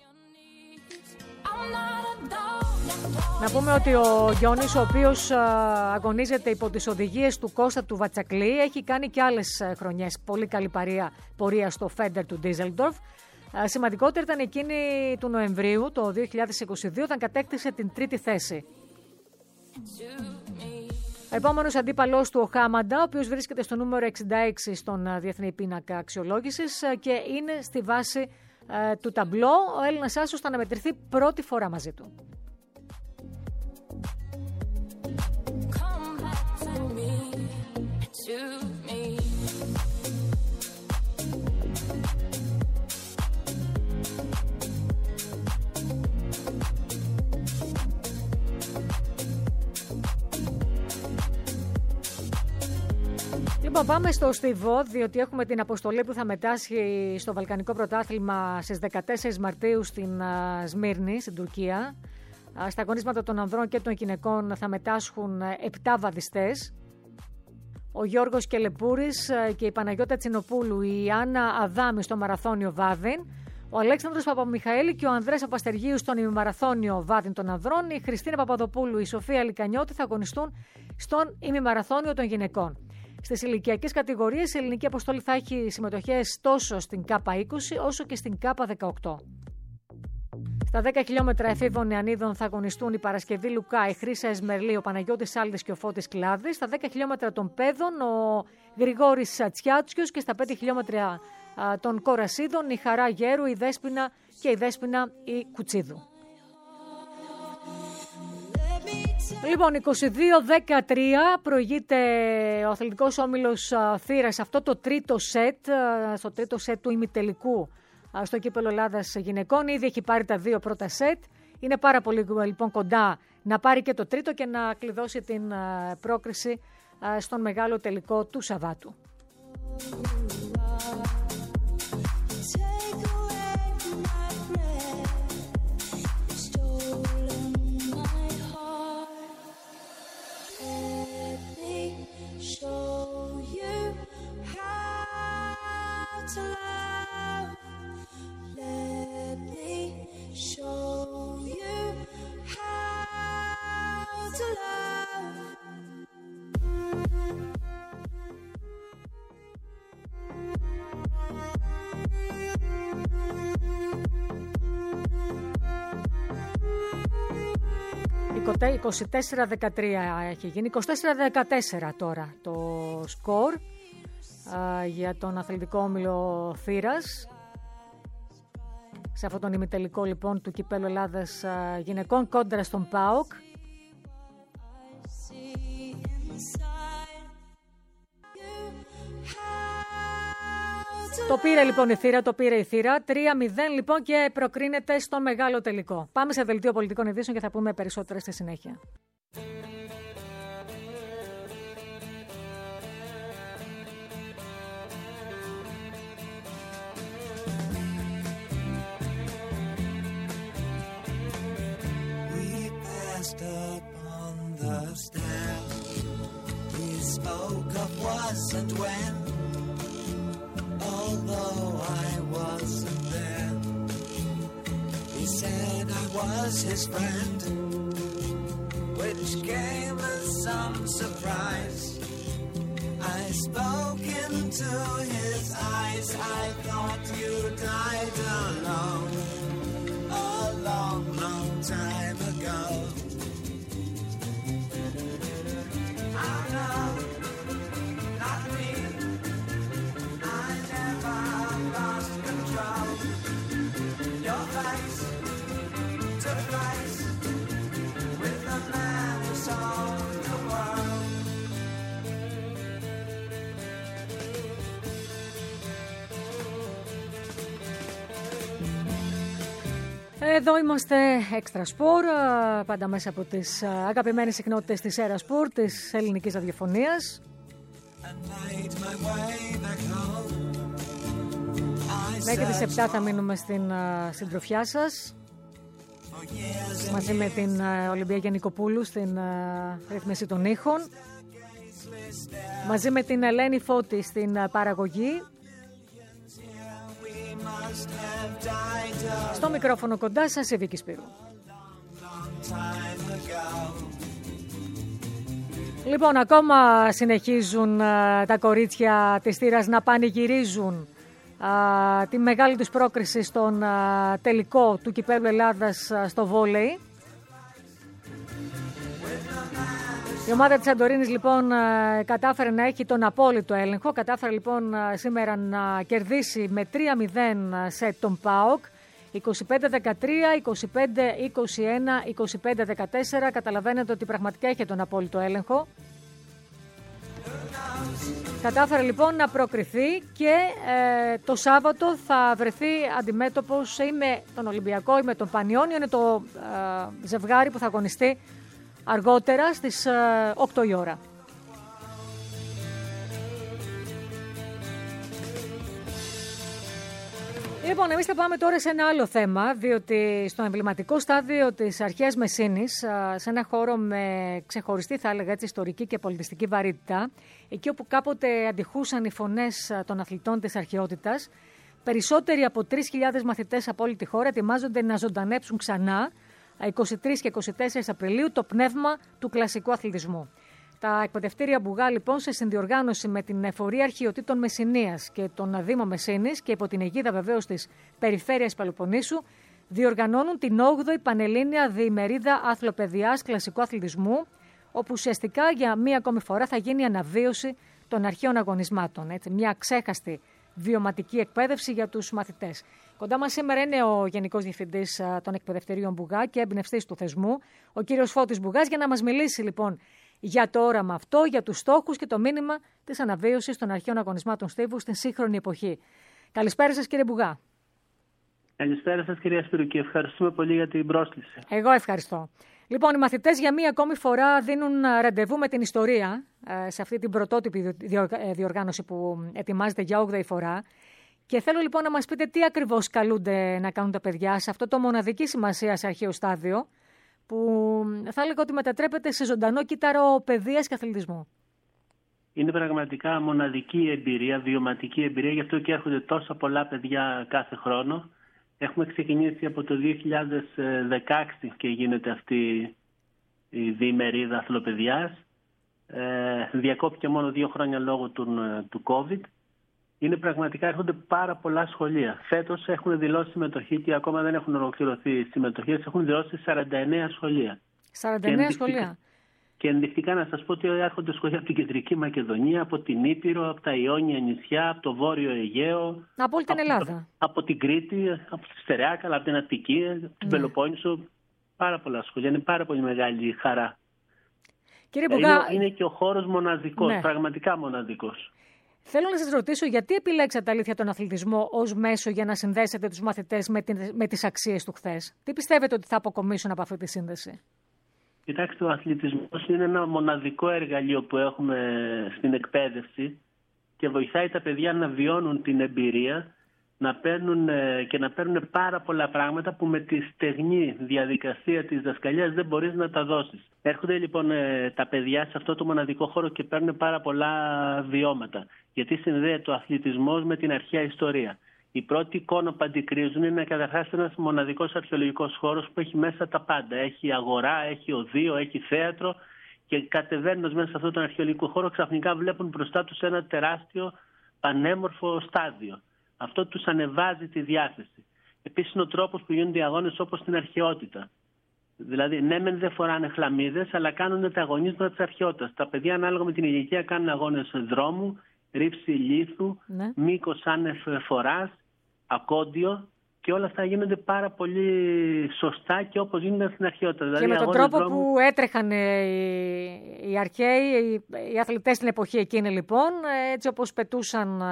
Να πούμε ότι ο Γκιόνης, ο οποίος αγωνίζεται υπό τις οδηγίες του Κώστα του Βατσακλή, έχει κάνει και άλλες χρονιές πολύ καλή παρία, πορεία στο Feder του Düsseldorf. Σημαντικότερη ήταν εκείνη του Νοεμβρίου, το δύο χιλιάδες είκοσι δύο, όταν κατέκτησε την τρίτη θέση. Ο επόμενος αντίπαλός του, ο Χάμαντα, ο οποίος βρίσκεται στο νούμερο εξήντα έξι στον Διεθνή Πίνακα Αξιολόγησης και είναι στη βάση ε, του ταμπλό. Ο Έλληνας άσος θα αναμετρηθεί πρώτη φορά μαζί του. Λοιπόν, πάμε στο Στιβό, διότι έχουμε την αποστολή που θα μετάσχει στο Βαλκανικό Πρωτάθλημα στις δεκατέσσερις Μαρτίου στην Σμύρνη, στην Τουρκία. Στα αγωνίσματα των ανδρών και των γυναικών θα μετάσχουν επτά βαδιστές. Ο Γιώργος Κελεπούρης και η Παναγιώτα Τσινοπούλου, η Άννα Αδάμη στο μαραθώνιο Βάδιν, Ο Αλέξανδρος Παπαμιχαήλ και ο Ανδρέας Παπαστεργίου στον ημιμαραθώνιο βάδιν των ανδρών. Η Χριστίνα Παπαδοπούλου, η Σοφία Λικανιώτη θα αγωνιστούν στον ημιμαραθώνιο των γυναικών. Στις ηλικιακές κατηγορίες η ελληνική αποστολή θα έχει συμμετοχές τόσο στην ΚΑΠΑ είκοσι όσο και στην ΚΑΠΑ δεκαοκτώ. Στα δέκα χιλιόμετρα εφήβων νεανίδων θα αγωνιστούν η Παρασκευή Λουκά, η Χρύσα Εσμερλή, ο Παναγιώτης Σάλδης και ο Φώτης Κλάδης. Στα δέκα χιλιόμετρα των Πέδων ο Γρηγόρης Τσιάτσιος και στα πέντε χιλιόμετρα των Κορασίδων η Χαρά Γέρου, η Δέσποινα και η Δέσποινα η Κουτσίδου. Λοιπόν, είκοσι δύο δεκατρία προηγείται ο αθλητικός όμιλος Θήρας αυτό το τρίτο σετ, στο τρίτο σετ του ημιτελικού στο κύπελλο Ελλάδας γυναικών. Ήδη έχει πάρει τα δύο πρώτα σετ. Είναι πάρα πολύ λοιπόν κοντά να πάρει και το τρίτο και να κλειδώσει την πρόκριση στον μεγάλο τελικό του Σαββάτου. είκοσι τέσσερα δεκατρία έχει γίνει, είκοσι τέσσερα δεκατέσσερα τώρα το σκορ α, για τον αθλητικό όμιλο Θήρας. Σε αυτόν τον ημιτελικό λοιπόν του κυπέλλου Ελλάδας α, γυναικών κόντρα στον ΠΑΟΚ. Το πήρε λοιπόν η Θήρα, το πήρε η Θήρα. τρία μηδέν λοιπόν και προκρίνεται στο μεγάλο τελικό. Πάμε σε δελτίο πολιτικών ειδήσεων και θα πούμε περισσότερα στη συνέχεια. Although I wasn't there, he said I was his friend, which came as some surprise. I spoke into his eyes, I thought you died alone, a long, long time ago. I know, not me. Lost control. Your face to face with the man who sold the world. Εδώ είμαστε Extra Sport, πάντα μέσα από τις αγαπημένες συχνότητες της Era Sport, της ελληνικής ραδιοφωνίας. Μέχρι τις επτά θα μείνουμε στην συντροφιά σας, μαζί με την Ολυμπία Νικοπούλου στην ρύθμιση των ήχων, μαζί με την Ελένη Φώτη στην παραγωγή. Στο μικρόφωνο κοντά σας η Βίκη Σπύρου. Λοιπόν, ακόμα συνεχίζουν τα κορίτσια της Θήρας να πανηγυρίζουν Uh, τη μεγάλη τους πρόκριση στον uh, τελικό του κυπέλλου Ελλάδας uh, στο βόλεϊ. Η ομάδα της Σαντορίνης λοιπόν uh, κατάφερε να έχει τον απόλυτο έλεγχο, κατάφερε λοιπόν uh, σήμερα να κερδίσει με τρία μηδέν σε τον ΠΑΟΚ, είκοσι πέντε δεκατρία, είκοσι πέντε είκοσι ένα, είκοσι πέντε δεκατέσσερα. Καταλαβαίνετε ότι πραγματικά είχε τον απόλυτο έλεγχο. Κατάφερε λοιπόν να προκριθεί και ε, το Σάββατο θα βρεθεί αντιμέτωπος ή με τον Ολυμπιακό ή με τον Πανιόνιο. Είναι το ε, ζευγάρι που θα αγωνιστεί αργότερα στις ε, οκτώ η ώρα. Λοιπόν, εμείς θα πάμε τώρα σε ένα άλλο θέμα, διότι στο εμβληματικό στάδιο της αρχαίας Μεσίνης, σε ένα χώρο με ξεχωριστή, θα έλεγα έτσι, ιστορική και πολιτιστική βαρύτητα, εκεί όπου κάποτε αντιχούσαν οι φωνές των αθλητών της αρχαιότητας, Περισσότεροι από τρεις χιλιάδες μαθητές από όλη τη χώρα ετοιμάζονται να ζωντανέψουν ξανά είκοσι τρεις και είκοσι τέσσερις Απριλίου το πνεύμα του κλασικού αθλητισμού. Τα εκπαιδευτήρια Μπουγά, λοιπόν, σε συνδιοργάνωση με την Εφορία Αρχαιοτήτων Μεσσηνίας και τον Δήμο Μεσσήνης και υπό την αιγίδα βεβαίως της Περιφέρειας Πελοποννήσου, διοργανώνουν την όγδοη Πανελλήνια Διημερίδα Αθλοπαιδιάς Κλασικού Αθλητισμού, όπου ουσιαστικά για μία ακόμη φορά θα γίνει η αναβίωση των αρχαίων αγωνισμάτων. Έτσι, μια αξέχαστη βιωματική εκπαίδευση για τους μαθητές. Κοντά μας σήμερα είναι ο Γενικός Διευθυντής των Εκπαιδευτηρίων Μπουγά και εμπνευστής του θεσμού, ο κύριος Φώτης Μπουγάς, για να μας μιλήσει λοιπόν για το όραμα αυτό, για τους στόχους και το μήνυμα της αναβίωσης των αρχαίων αγωνισμάτων στίβου στην σύγχρονη εποχή. Καλησπέρα σας, κύριε Μπουγά. Καλησπέρα σας, κυρία Σπυρουκή. Ευχαριστούμε πολύ για την πρόσκληση. Εγώ ευχαριστώ. Λοιπόν, οι μαθητές για μία ακόμη φορά δίνουν ραντεβού με την ιστορία σε αυτή την πρωτότυπη διοργάνωση που ετοιμάζεται για όγδοη φορά. Και θέλω λοιπόν να μας πείτε τι ακριβώς καλούνται να κάνουν τα παιδιά σε αυτό το μοναδική σημασία σε αρχαίο στάδιο, που θα έλεγα ότι μετατρέπεται σε ζωντανό κύτταρο παιδείας και αθλητισμού. Είναι πραγματικά μοναδική εμπειρία, βιωματική εμπειρία, γι' αυτό και έρχονται τόσα πολλά παιδιά κάθε χρόνο. Έχουμε ξεκινήσει από το δύο χιλιάδες δεκαέξι και γίνεται αυτή η διημερίδα αθλοπαιδιάς. Ε, διακόπηκε μόνο δύο χρόνια λόγω του, του COVID. Είναι πραγματικά, έρχονται πάρα πολλά σχολεία. Φέτος έχουν δηλώσει συμμετοχή και ακόμα δεν έχουν ολοκληρωθεί οι συμμετοχές. Έχουν δηλώσει σαράντα εννέα σχολεία. σαράντα εννέα και σχολεία. Και ενδεικτικά να σας πω ότι έρχονται σχολεία από την Κεντρική Μακεδονία, από την Ήπειρο, από τα Ιόνια νησιά, από το Βόρειο Αιγαίο. Από όλη την από, Ελλάδα. Από την Κρήτη, από τη Στερεάκαλα, από την Αττική, από την ναι. Πελοπόννησο. Πάρα πολλά σχολεία. Είναι πάρα πολύ μεγάλη χαρά. Κύριε Μπουγά, είναι, είναι και ο χώρος μοναδικός, ναι. πραγματικά μοναδικός. Θέλω να σας ρωτήσω γιατί επιλέξατε αλήθεια τον αθλητισμό ως μέσο για να συνδέσετε τους μαθητές με, την, με τις αξίες του χθες. Τι πιστεύετε ότι θα αποκομίσουν από αυτή τη σύνδεση? Κοιτάξτε, ο αθλητισμός είναι ένα μοναδικό εργαλείο που έχουμε στην εκπαίδευση και βοηθάει τα παιδιά να βιώνουν την εμπειρία να παίρνουν, και να παίρνουν πάρα πολλά πράγματα που με τη στεγνή διαδικασία της δασκαλίας δεν μπορείς να τα δώσεις. Έρχονται λοιπόν τα παιδιά σε αυτό το μοναδικό χώρο και παίρνουν πάρα πολλά βιώματα, γιατί συνδέεται ο αθλητισμός με την αρχαία ιστορία. Η πρώτη εικόνα που αντικρίζουν είναι καταρχάς ένας μοναδικός αρχαιολογικός χώρος που έχει μέσα τα πάντα. Έχει αγορά, έχει οδείο, έχει θέατρο και κατεβαίνοντας μέσα σε αυτόν τον αρχαιολογικό χώρο ξαφνικά βλέπουν μπροστά τους ένα τεράστιο πανέμορφο στάδιο. Αυτό τους ανεβάζει τη διάθεση. Επίσης είναι ο τρόπος που γίνονται οι αγώνες όπως στην αρχαιότητα. Δηλαδή, ναι, μεν δεν φοράνε χλαμίδες, αλλά κάνουν τα αγωνίσματα της αρχαιότητας. Τα παιδιά, ανάλογα με την ηλικία, κάνουν αγώνες δρόμου, ρήψη λίθου, ναι. μήκος άνευ φοράς, ακόντιο, και όλα αυτά γίνονται πάρα πολύ σωστά και όπως γίνονταν στην αρχαιότητα. Και δηλαδή, με τον τρόπο δρόμου... που έτρεχαν οι, οι αρχαίοι, οι, οι αθλητές στην εποχή εκείνη, λοιπόν, έτσι όπως πετούσαν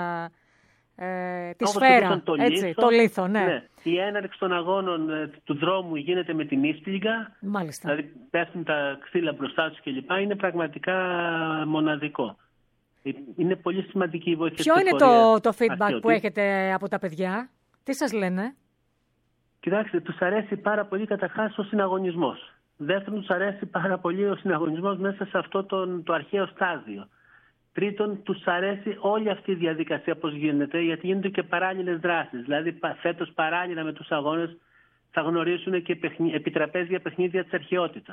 ε, τη σφαίρα, το έτσι, λίθο, το λίθο, ναι. ναι. Η έναρξη των αγώνων ε, του δρόμου γίνεται με την ίσπλιγγα, μάλιστα. Δηλαδή πέφτουν τα ξύλα μπροστά τους κλπ. Είναι πραγματικά μοναδικό. Είναι πολύ σημαντική η βοήθεια. Ποιο είναι το, το feedback αρχαιοτή. που έχετε από τα παιδιά? Τι σας λένε? Κοιτάξτε, τους αρέσει πάρα πολύ καταρχάς ο συναγωνισμός. Δεύτερον, τους αρέσει πάρα πολύ ο συναγωνισμός μέσα σε αυτό το, το αρχαίο στάδιο. Τρίτον, τους αρέσει όλη αυτή η διαδικασία πώς γίνεται, γιατί γίνονται και παράλληλες δράσεις. Δηλαδή, φέτος παράλληλα με τους αγώνες θα γνωρίσουν και παιχνί... επιτραπέζια παιχνίδια της αρχαιότητας.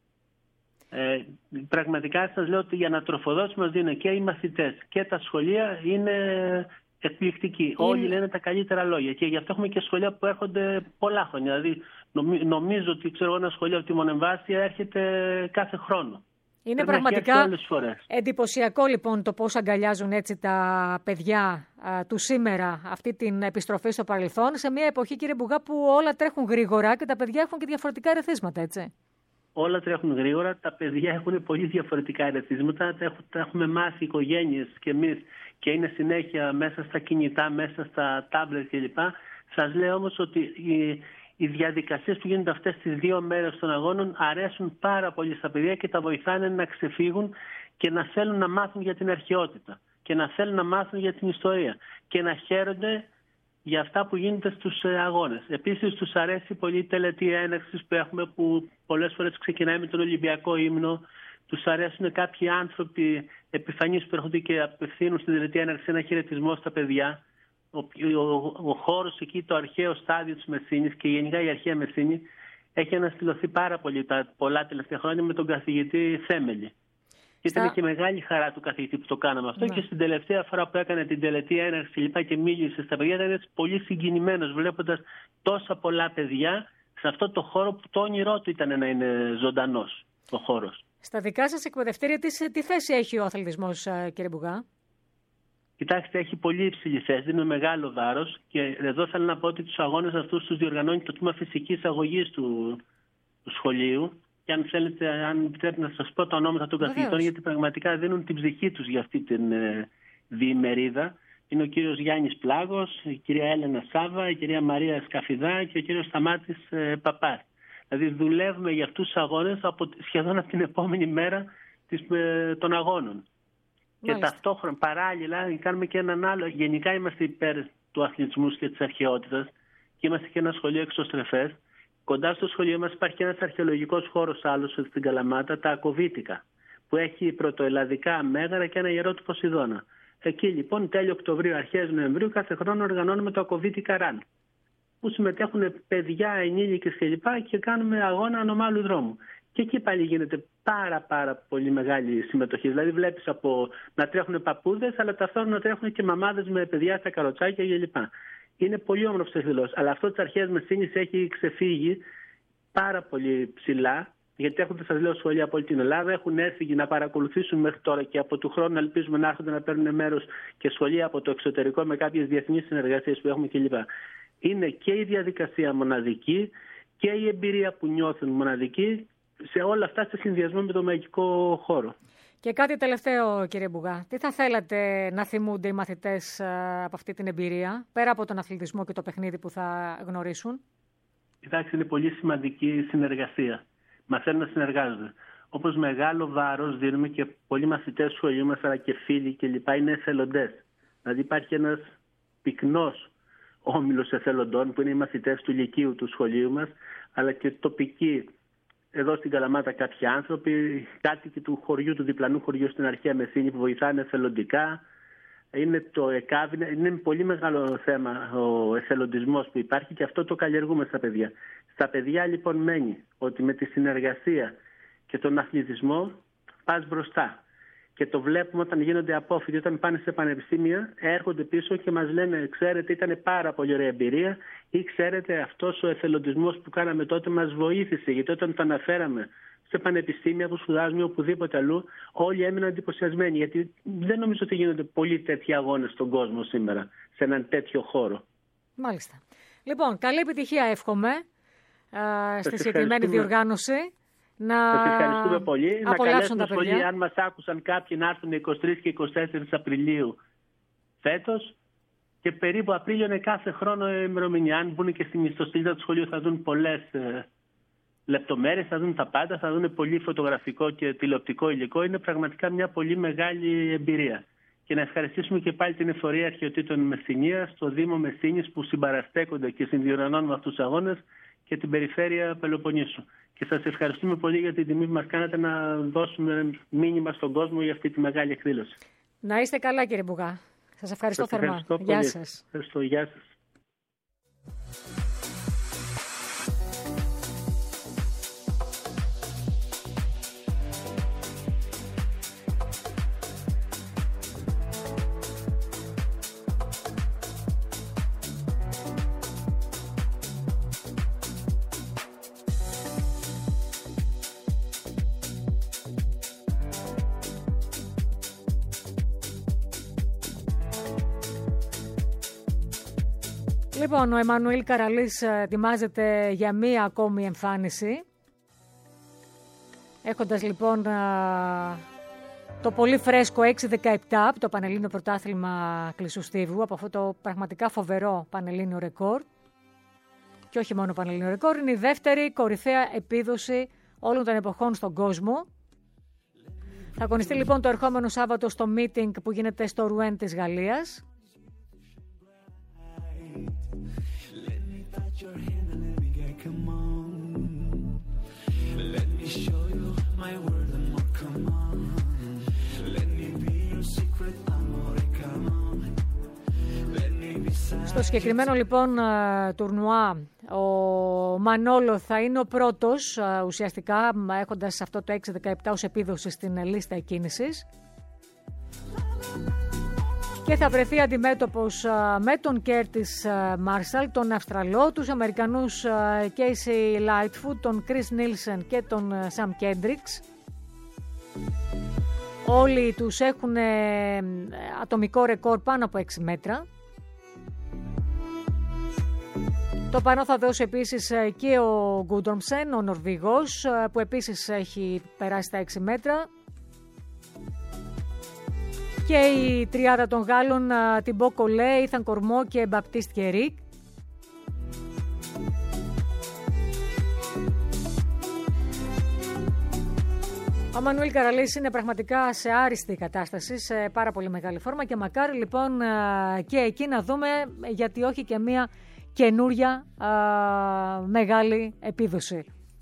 Ε, πραγματικά σας λέω ότι για να τροφοδότηση μας δίνουν και οι μαθητές και τα σχολεία είναι εκπληκτικοί. Είναι... Όλοι λένε τα καλύτερα λόγια και γι' αυτό έχουμε και σχολεία που έρχονται πολλά χρόνια. Δηλαδή νομίζω ότι ξέρω, ένα σχολείο από τη Μονεμβάσια έρχεται κάθε χρόνο. Είναι πραγματικά εντυπωσιακό λοιπόν το πώς αγκαλιάζουν έτσι τα παιδιά α, του σήμερα αυτή την επιστροφή στο παρελθόν, σε μια εποχή, κύριε Μπουγά, που όλα τρέχουν γρήγορα και τα παιδιά έχουν και διαφορετικά ερεθίσματα, έτσι. Όλα τρέχουν γρήγορα, τα παιδιά έχουν πολύ διαφορετικά ερεθίσματα, τα έχουμε μάθει οι οικογένειες και εμείς και είναι συνέχεια μέσα στα κινητά, μέσα στα τάμπλετ κλπ. Σας λέω όμως ότι η, οι διαδικασίες που γίνονται αυτές τις δύο μέρες των αγώνων αρέσουν πάρα πολύ στα παιδιά και τα βοηθάνε να ξεφύγουν και να θέλουν να μάθουν για την αρχαιότητα και να θέλουν να μάθουν για την ιστορία και να χαίρονται για αυτά που γίνονται στους αγώνες. Επίσης τους αρέσει πολύ η τελετή έναρξης που έχουμε, που πολλές φορές ξεκινάει με τον Ολυμπιακό ύμνο. Τους αρέσουν κάποιοι άνθρωποι επιφανείς που έρχονται και απευθύνουν στην τελετή έναρξη ένα χαιρετισμό στα παιδιά. ο, ο, ο χώρος εκεί, το αρχαίο στάδιο της Μεσίνης και γενικά η αρχαία Μεσίνη έχει αναστηλωθεί πάρα πολύ τα πολλά τελευταία χρόνια με τον καθηγητή Θέμελη. Και ήταν Στα... και μεγάλη χαρά του καθηγητή που το κάναμε αυτό. Ναι. Και στην τελευταία φορά που έκανε την τελετή έναρξη λοιπά και μίλησε στα παιδιά, ήταν έτσι πολύ συγκινημένος, βλέποντας τόσα πολλά παιδιά σε αυτό το χώρο που το όνειρό του ήταν να είναι ζωντανός ο χώρος. Στα δικά σας εκπαιδευτήρια, τι, τι θέση έχει ο αθλητισμός, κύριε Μπουγά? Κοιτάξτε, έχει πολύ υψηλή θέση, δίνει μεγάλο βάρος και εδώ θέλω να πω ότι τους αγώνες αυτούς τους διοργανώνει το τμήμα φυσικής αγωγής του, του σχολείου. Και αν θέλετε, αν επιτρέπετε να σας πω τα ονόματα των καθηγητών, γιατί πραγματικά δίνουν την ψυχή τους για αυτή την ε, διημερίδα. Είναι ο κύριος Γιάννης Πλάγος, η κυρία Έλενα Σάβα, η κυρία Μαρία Σκαφιδά και ο κύριος Σταμάτης ε, Παπάς. Δηλαδή δουλεύουμε για αυτούς τους αγώνες από, σχεδόν από την επόμενη μέρα της, ε, των αγώνων. Μάλιστα. Και ταυτόχρονα, παράλληλα, κάνουμε και έναν άλλο. Γενικά είμαστε υπέρ του αθλητισμού και της αρχαιότητας και είμαστε και ένα σχολείο εξωστρεφές. Κοντά στο σχολείο μας υπάρχει ένας αρχαιολογικός χώρος άλλος στην Καλαμάτα, τα Ακοβίτικα, που έχει πρωτοελλαδικά μέγαρα και ένα ιερό του Ποσειδώνα. Εκεί λοιπόν τέλειο Οκτωβρίου, αρχές Νοεμβρίου κάθε χρόνο οργανώνουμε το Ακοβίτικα Run, που συμμετέχουν παιδιά, ενήλικες κλπ. Και, και κάνουμε αγώνα ανωμάλου δρόμου. Και εκεί πάλι γίνεται πάρα πάρα πολύ μεγάλη συμμετοχή. Δηλαδή βλέπεις από να τρέχουν παππούδες, αλλά ταυτόχρονα να τρέχουν και μαμάδες με παιδιά στα καροτσάκια κλπ. Είναι πολύ όμορφος εκδηλώσεις. Αλλά αυτό της αρχαίας Μεσίνης έχει ξεφύγει πάρα πολύ ψηλά, γιατί έχουν, σας λέω, σχολεία από όλη την Ελλάδα. Έχουν έρθει να παρακολουθήσουν μέχρι τώρα και από του χρόνου ελπίζουμε να έρχονται να παίρνουν μέρος και σχολεία από το εξωτερικό με κάποιες διεθνείς συνεργασίες που έχουμε κλπ. Είναι και η διαδικασία μοναδική και η εμπειρία που νιώθουν μοναδική σε όλα αυτά σε συνδυασμό με το μαγικό χώρο. Και κάτι τελευταίο, κύριε Μπουγά. Τι θα θέλατε να θυμούνται οι μαθητές από αυτή την εμπειρία, πέρα από τον αθλητισμό και το παιχνίδι που θα γνωρίσουν? Κοιτάξτε, είναι πολύ σημαντική η συνεργασία. Μαθαίνουν να συνεργάζονται. Όπως μεγάλο βάρος δίνουμε και πολλοί μαθητές του σχολείου μας, αλλά και φίλοι κλπ. Είναι εθελοντές. Δηλαδή υπάρχει ένας πυκνός όμιλος εθελοντών που είναι οι μαθητές του λυκείου του σχολείου μας, αλλά και τοπικοί. Εδώ στην Καλαμάτα κάποιοι άνθρωποι, κάτοικοι του χωριού, του διπλανού χωριού στην αρχαία Μεσίνη που βοηθάνε εθελοντικά. Είναι το ΕΚΑΒ, είναι πολύ μεγάλο θέμα ο εθελοντισμός που υπάρχει και αυτό το καλλιεργούμε στα παιδιά. Στα παιδιά λοιπόν μένει ότι με τη συνεργασία και τον αθλητισμό πας μπροστά. Και το βλέπουμε όταν γίνονται απόφοιτοι, όταν πάνε σε πανεπιστήμια, έρχονται πίσω και μας λένε, ξέρετε, ήταν πάρα πολύ ωραία εμπειρία, ή ξέρετε, αυτός ο εθελοντισμός που κάναμε τότε μας βοήθησε. Γιατί όταν το αναφέραμε σε πανεπιστήμια που σπουδάζουμε οπουδήποτε αλλού, όλοι έμειναν εντυπωσιασμένοι. Γιατί δεν νομίζω ότι γίνονται πολλοί τέτοιοι αγώνες στον κόσμο σήμερα, σε έναν τέτοιο χώρο. Μάλιστα. Λοιπόν, καλή επιτυχία εύχομαι α, στη συγκεκριμένη διοργάνωση. Να σας ευχαριστούμε πολύ. Να καλέσουμε πολύ, αν μας άκουσαν κάποιοι, να έρθουν εικοστή τρίτη και εικοστή τέταρτη Απριλίου φέτος. Και περίπου Απρίλιο είναι κάθε χρόνο η ημερομηνία. Αν μπουν και στην ιστοσελίδα του σχολείου θα δουν πολλές ε, λεπτομέρειες, θα δουν τα πάντα, θα δουν πολύ φωτογραφικό και τηλεοπτικό υλικό. Είναι πραγματικά μια πολύ μεγάλη εμπειρία. Και να ευχαριστήσουμε και πάλι την Εφορία Αρχαιοτήτων Μεσσηνίας, το Δήμο Μεσσήνης που συμπαραστέκονται και συνδιοργανώνουν αυτούς τους αγώνες και την περιφέρεια Πελοποννήσου. Και σας ευχαριστούμε πολύ για την τιμή που μας κάνατε να δώσουμε μήνυμα στον κόσμο για αυτή τη μεγάλη εκδήλωση. Να είστε καλά, κύριε Μπουγά. Σας ευχαριστώ σας θερμά. Ευχαριστώ γεια πολύ. Σας. Ευχαριστώ. Γεια σας. Λοιπόν, ο Εμμανουήλ Καραλής ετοιμάζεται για μία ακόμη εμφάνιση. Έχοντας λοιπόν το πολύ φρέσκο έξι δεκαεπτά από το Πανελλήνιο Πρωτάθλημα Κλεισουστίβου, από αυτό το πραγματικά φοβερό Πανελλήνιο ρεκόρ. Και όχι μόνο Πανελλήνιο ρεκόρ, είναι η δεύτερη κορυφαία επίδοση όλων των εποχών στον κόσμο. Θα αγωνιστεί λοιπόν το ερχόμενο Σάββατο στο meeting που γίνεται στο Ρουέν της Γαλλίας. Στο συγκεκριμένο λοιπόν τουρνουά ο Μανόλο θα είναι ο πρώτος ουσιαστικά, έχοντας αυτό το έξι δεκαεπτά ως επίδοση στην λίστα εκκίνησης, και θα βρεθεί αντιμέτωπος με τον Κέρτις Μάρσαλ, τον Αυστραλό, τους Αμερικανούς Casey Lightfoot, τον Chris Nielsen και τον Sam Kendricks. Όλοι τους έχουν ατομικό ρεκόρ πάνω από έξι μέτρα. Το πανό θα δώσει επίσης και ο Γκούντορμσεν, ο Νορβηγός, που επίσης έχει περάσει τα έξι μέτρα. Και η τριάδα των Γάλλων, Τιμπό Κολέ, Ήθαν Κορμό και Μπαπτίστ Κερίκ. Ο Μανουέλ Καραλής είναι πραγματικά σε άριστη κατάσταση, σε πάρα πολύ μεγάλη φόρμα, και μακάρι λοιπόν και εκεί να δούμε, γιατί όχι, και μια καινούρια α, μεγάλη επίδοση.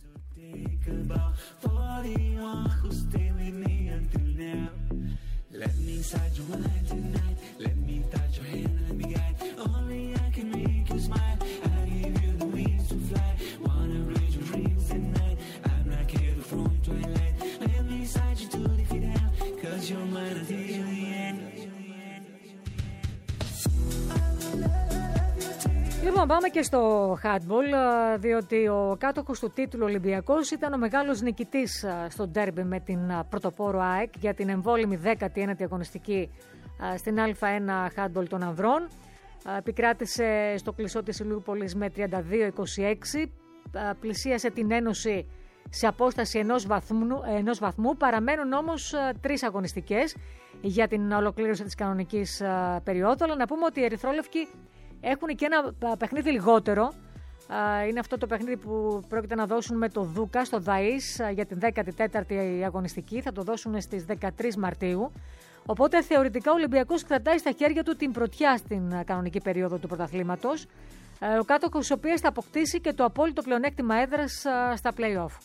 Λοιπόν, πάμε και στο handball, διότι ο κάτοχος του τίτλου Ολυμπιακός ήταν ο μεγάλος νικητής στο ντέρμπι με την πρωτοπόρο ΑΕΚ για την εμβόλυμη δέκατη ένατη αγωνιστική στην Α1 handball των ανδρών. Επικράτησε στο κλεισό της Ηλιούπολης με τριάντα δύο είκοσι έξι, πλησίασε την Ένωση σε απόσταση ενός βαθμού, ενός βαθμού. Παραμένουν όμως τρεις αγωνιστικές για την ολοκλήρωση της κανονικής περίοδου, αλλά να πούμε ότι οι ερυθρόλευκοι έχουν και ένα παιχνίδι λιγότερο. Είναι αυτό το παιχνίδι που πρόκειται να δώσουν με το Δούκα στο ΔΑΗΣ για την δέκατη τέταρτη αγωνιστική. Θα το δώσουν στις δεκατρείς Μαρτίου. Οπότε θεωρητικά ο Ολυμπιακός κρατάει στα χέρια του την πρωτιά στην κανονική περίοδο του πρωταθλήματος, ο κάτοχος της οποίας θα αποκτήσει και το απόλυτο πλεονέκτημα έδρας στα play-off.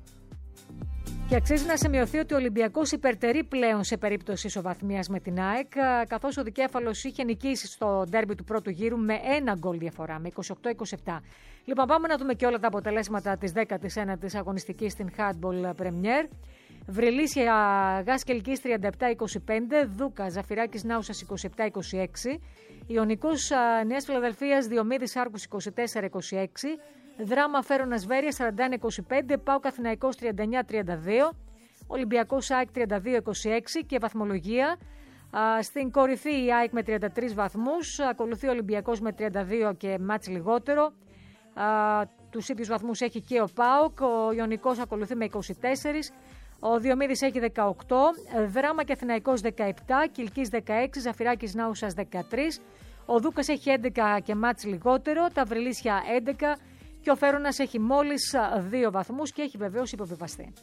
Και αξίζει να σημειωθεί ότι ο Ολυμπιακός υπερτερεί πλέον σε περίπτωση ισοβαθμίας με την ΑΕΚ, καθώς ο δικέφαλος είχε νικήσει στο ντέρμπι του πρώτου γύρου με ένα γκολ διαφορά, με είκοσι οκτώ είκοσι επτά. Λοιπόν, πάμε να δούμε και όλα τα αποτελέσματα της δέκατης ένατης αγωνιστικής στην Handball Premier. Βρυλίσια Γάσκελκης τριάντα επτά είκοσι πέντε, Δούκα Ζαφυράκης Νάουσας είκοσι επτά είκοσι έξι, Ιωνικός Νέας Φιλαδελφίας Διομήδης Άρκους είκοσι τέσσερα είκοσι έξι, Δράμα Φέρονας Βέρεια σαράντα ένα είκοσι πέντε, ΠΑΟΚ Αθηναϊκός τριάντα εννιά τριάντα δύο, Ολυμπιακός ΑΕΚ τριάντα δύο είκοσι έξι και βαθμολογία. Στην κορυφή η ΑΕΚ με τριάντα τρεις βαθμούς, ακολουθεί ο Ολυμπιακός με τριάντα δύο και μάτς λιγότερο. Τους ίδιους βαθμούς έχει και ο ΠΑΟΚ, ο Ιωνικός ακολουθεί με είκοσι τέσσερα, ο Διομήδης έχει δεκαοκτώ, Δράμα και Αθηναϊκός δεκαεπτά, Κιλκής δεκαέξι, Ζαφυράκης Νάουσας δεκατρία, ο Δούκας έχει έντεκα και μάτς λιγότερο, τα Βρυλίσια έντεκα και ο Φέρονας έχει μόλις δύο βαθμούς και έχει βεβαίως υποβιβαστεί.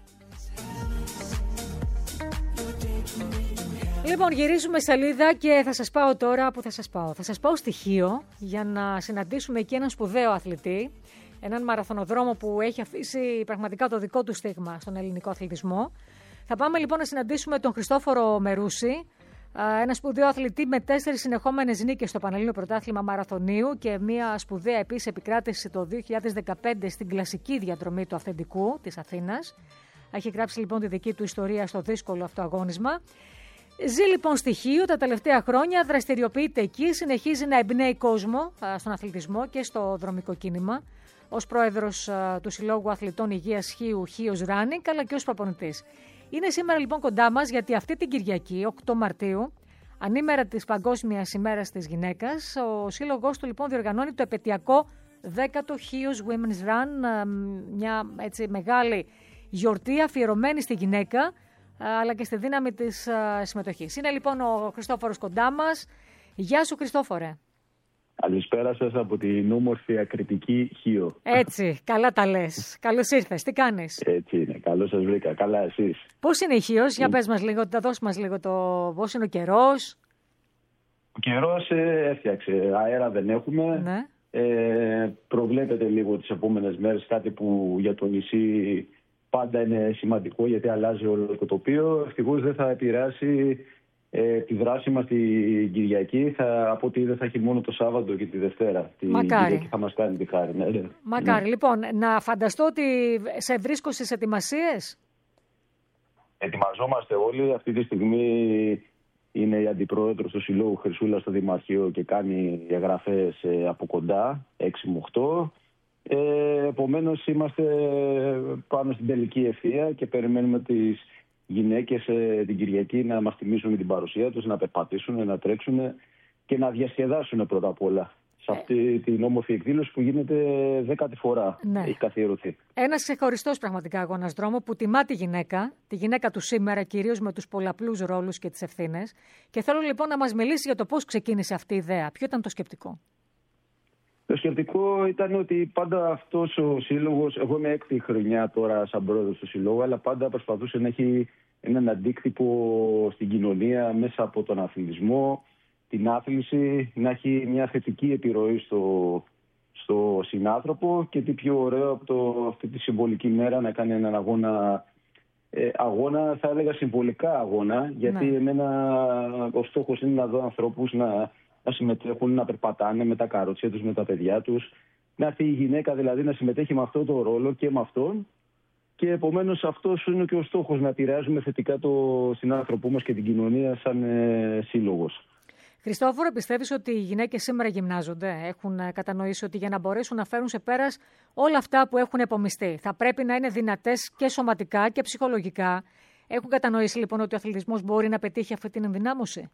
Λοιπόν, γυρίζουμε σελίδα και θα σας πάω τώρα που θα σας πάω. Θα σας πάω στοιχείο για να συναντήσουμε εκεί έναν σπουδαίο αθλητή, έναν μαραθωνοδρόμο που έχει αφήσει πραγματικά το δικό του στίγμα στον ελληνικό αθλητισμό. Θα πάμε λοιπόν να συναντήσουμε τον Χριστόφορο Μερούση, ένα σπουδαίο αθλητή με τέσσερις συνεχόμενες νίκες στο Πανελλήνιο Πρωτάθλημα Μαραθωνίου και μια σπουδαία επίσης επικράτηση το δύο χιλιάδες δεκαπέντε στην κλασική διαδρομή του αυθεντικού της Αθήνας. Έχει γράψει λοιπόν τη δική του ιστορία στο δύσκολο αυτό αγώνισμα. Ζει λοιπόν στοιχείο τα τελευταία χρόνια, δραστηριοποιείται εκεί, συνεχίζει να εμπνέει κόσμο στον αθλητισμό και στο δρομικό κίνημα, ως πρόεδρος του Συλλόγου Αθλητών Υγείας Χίου Χίος Running, αλλά και ως προπονητής. Είναι σήμερα λοιπόν κοντά μας γιατί αυτή την Κυριακή, οκτώ Μαρτίου, ανήμερα της Παγκόσμιας ημέρας της γυναίκας, ο σύλλογος του λοιπόν διοργανώνει το επετειακό δέκατο Χίος Women's Run, μια έτσι μεγάλη γιορτή αφιερωμένη στη γυναίκα, αλλά και στη δύναμη της συμμετοχής. Είναι λοιπόν ο Χριστόφορος κοντά μας. Γεια σου Χριστόφορε. Καλησπέρα σας από την όμορφη ακριτική Χίο. Έτσι, καλά τα λες. Καλώς ήρθες. Τι κάνεις? Έτσι είναι. Καλώς σας βρήκα. Καλά εσείς? Πώς είναι η Χίος? Για πες μας λίγο, θα δώσεις μας λίγο το πώς είναι ο καιρός. Ο καιρός ε, έφτιαξε. Αέρα δεν έχουμε. Ναι. Ε, προβλέπεται λίγο τις επόμενες μέρες κάτι που για το νησί πάντα είναι σημαντικό γιατί αλλάζει όλο το τοπίο. Ευτυχώς δεν θα επηρεάσει Ε, τη δράση μας την Κυριακή, θα, από ότι δεν θα έχει μόνο το Σάββατο και τη Δευτέρα. Την Μακάρι. Κυριακή θα μας κάνει τη χάρη. Ναι, ναι. Μακάρι. Ναι. Λοιπόν, να φανταστώ ότι σε βρίσκω στις ετοιμασίες. Ετοιμαζόμαστε όλοι. Αυτή τη στιγμή είναι η αντιπρόεδρος του Συλλόγου Χρυσούλα στο Δημαρχείο και κάνει εγγραφές ε, από κοντά, έξι με οκτώ. Ε, επομένως είμαστε πάνω στην τελική ευθεία και περιμένουμε τις γυναίκες ε, την Κυριακή να μας τιμήσουν με την παρουσία τους, να περπατήσουν, να τρέξουν και να διασκεδάσουν πρώτα απ' όλα. Σε αυτή την όμορφη εκδήλωση που γίνεται δέκατη φορά. Ναι. Έχει καθιερωθεί. Ένας ξεχωριστός πραγματικά αγώνας δρόμου που τιμά τη γυναίκα, τη γυναίκα του σήμερα, κυρίως με τους πολλαπλούς ρόλους και τις ευθύνες. Και θέλω λοιπόν να μας μιλήσει για το πώς ξεκίνησε αυτή η ιδέα. Ποιο ήταν το σκεπτικό? Το σκεπτικό ήταν ότι πάντα αυτός ο σύλλογος, εγώ είμαι έκτη χρονιά τώρα σαν πρόεδρος του συλλόγου, αλλά πάντα προσπαθούσε να έχει έναν αντίκτυπο στην κοινωνία μέσα από τον αθλητισμό, την άθληση, να έχει μια θετική επιρροή στο, στο συνάνθρωπο και τι πιο ωραίο από το, αυτή τη συμβολική μέρα να κάνει έναν αγώνα, ε, αγώνα θα έλεγα συμβολικά αγώνα, γιατί ναι. εμένα ο στόχος είναι να δω ανθρώπους να, να συμμετέχουν, να περπατάνε με τα καρότσια τους, με τα παιδιά τους, να έρθει η γυναίκα δηλαδή να συμμετέχει με αυτό το ρόλο και με αυτόν. Και επομένως αυτός είναι και ο στόχος, να επηρεάζουμε θετικά το συνάνθρωπό μας και την κοινωνία σαν ε, σύλλογος. Χριστόφορο, πιστεύεις ότι οι γυναίκες σήμερα γυμνάζονται, έχουν κατανοήσει ότι για να μπορέσουν να φέρουν σε πέρας όλα αυτά που έχουν επομιστεί θα πρέπει να είναι δυνατές και σωματικά και ψυχολογικά? Έχουν κατανοήσει λοιπόν ότι ο αθλητισμός μπορεί να πετύχει αυτή την ενδυνάμωση?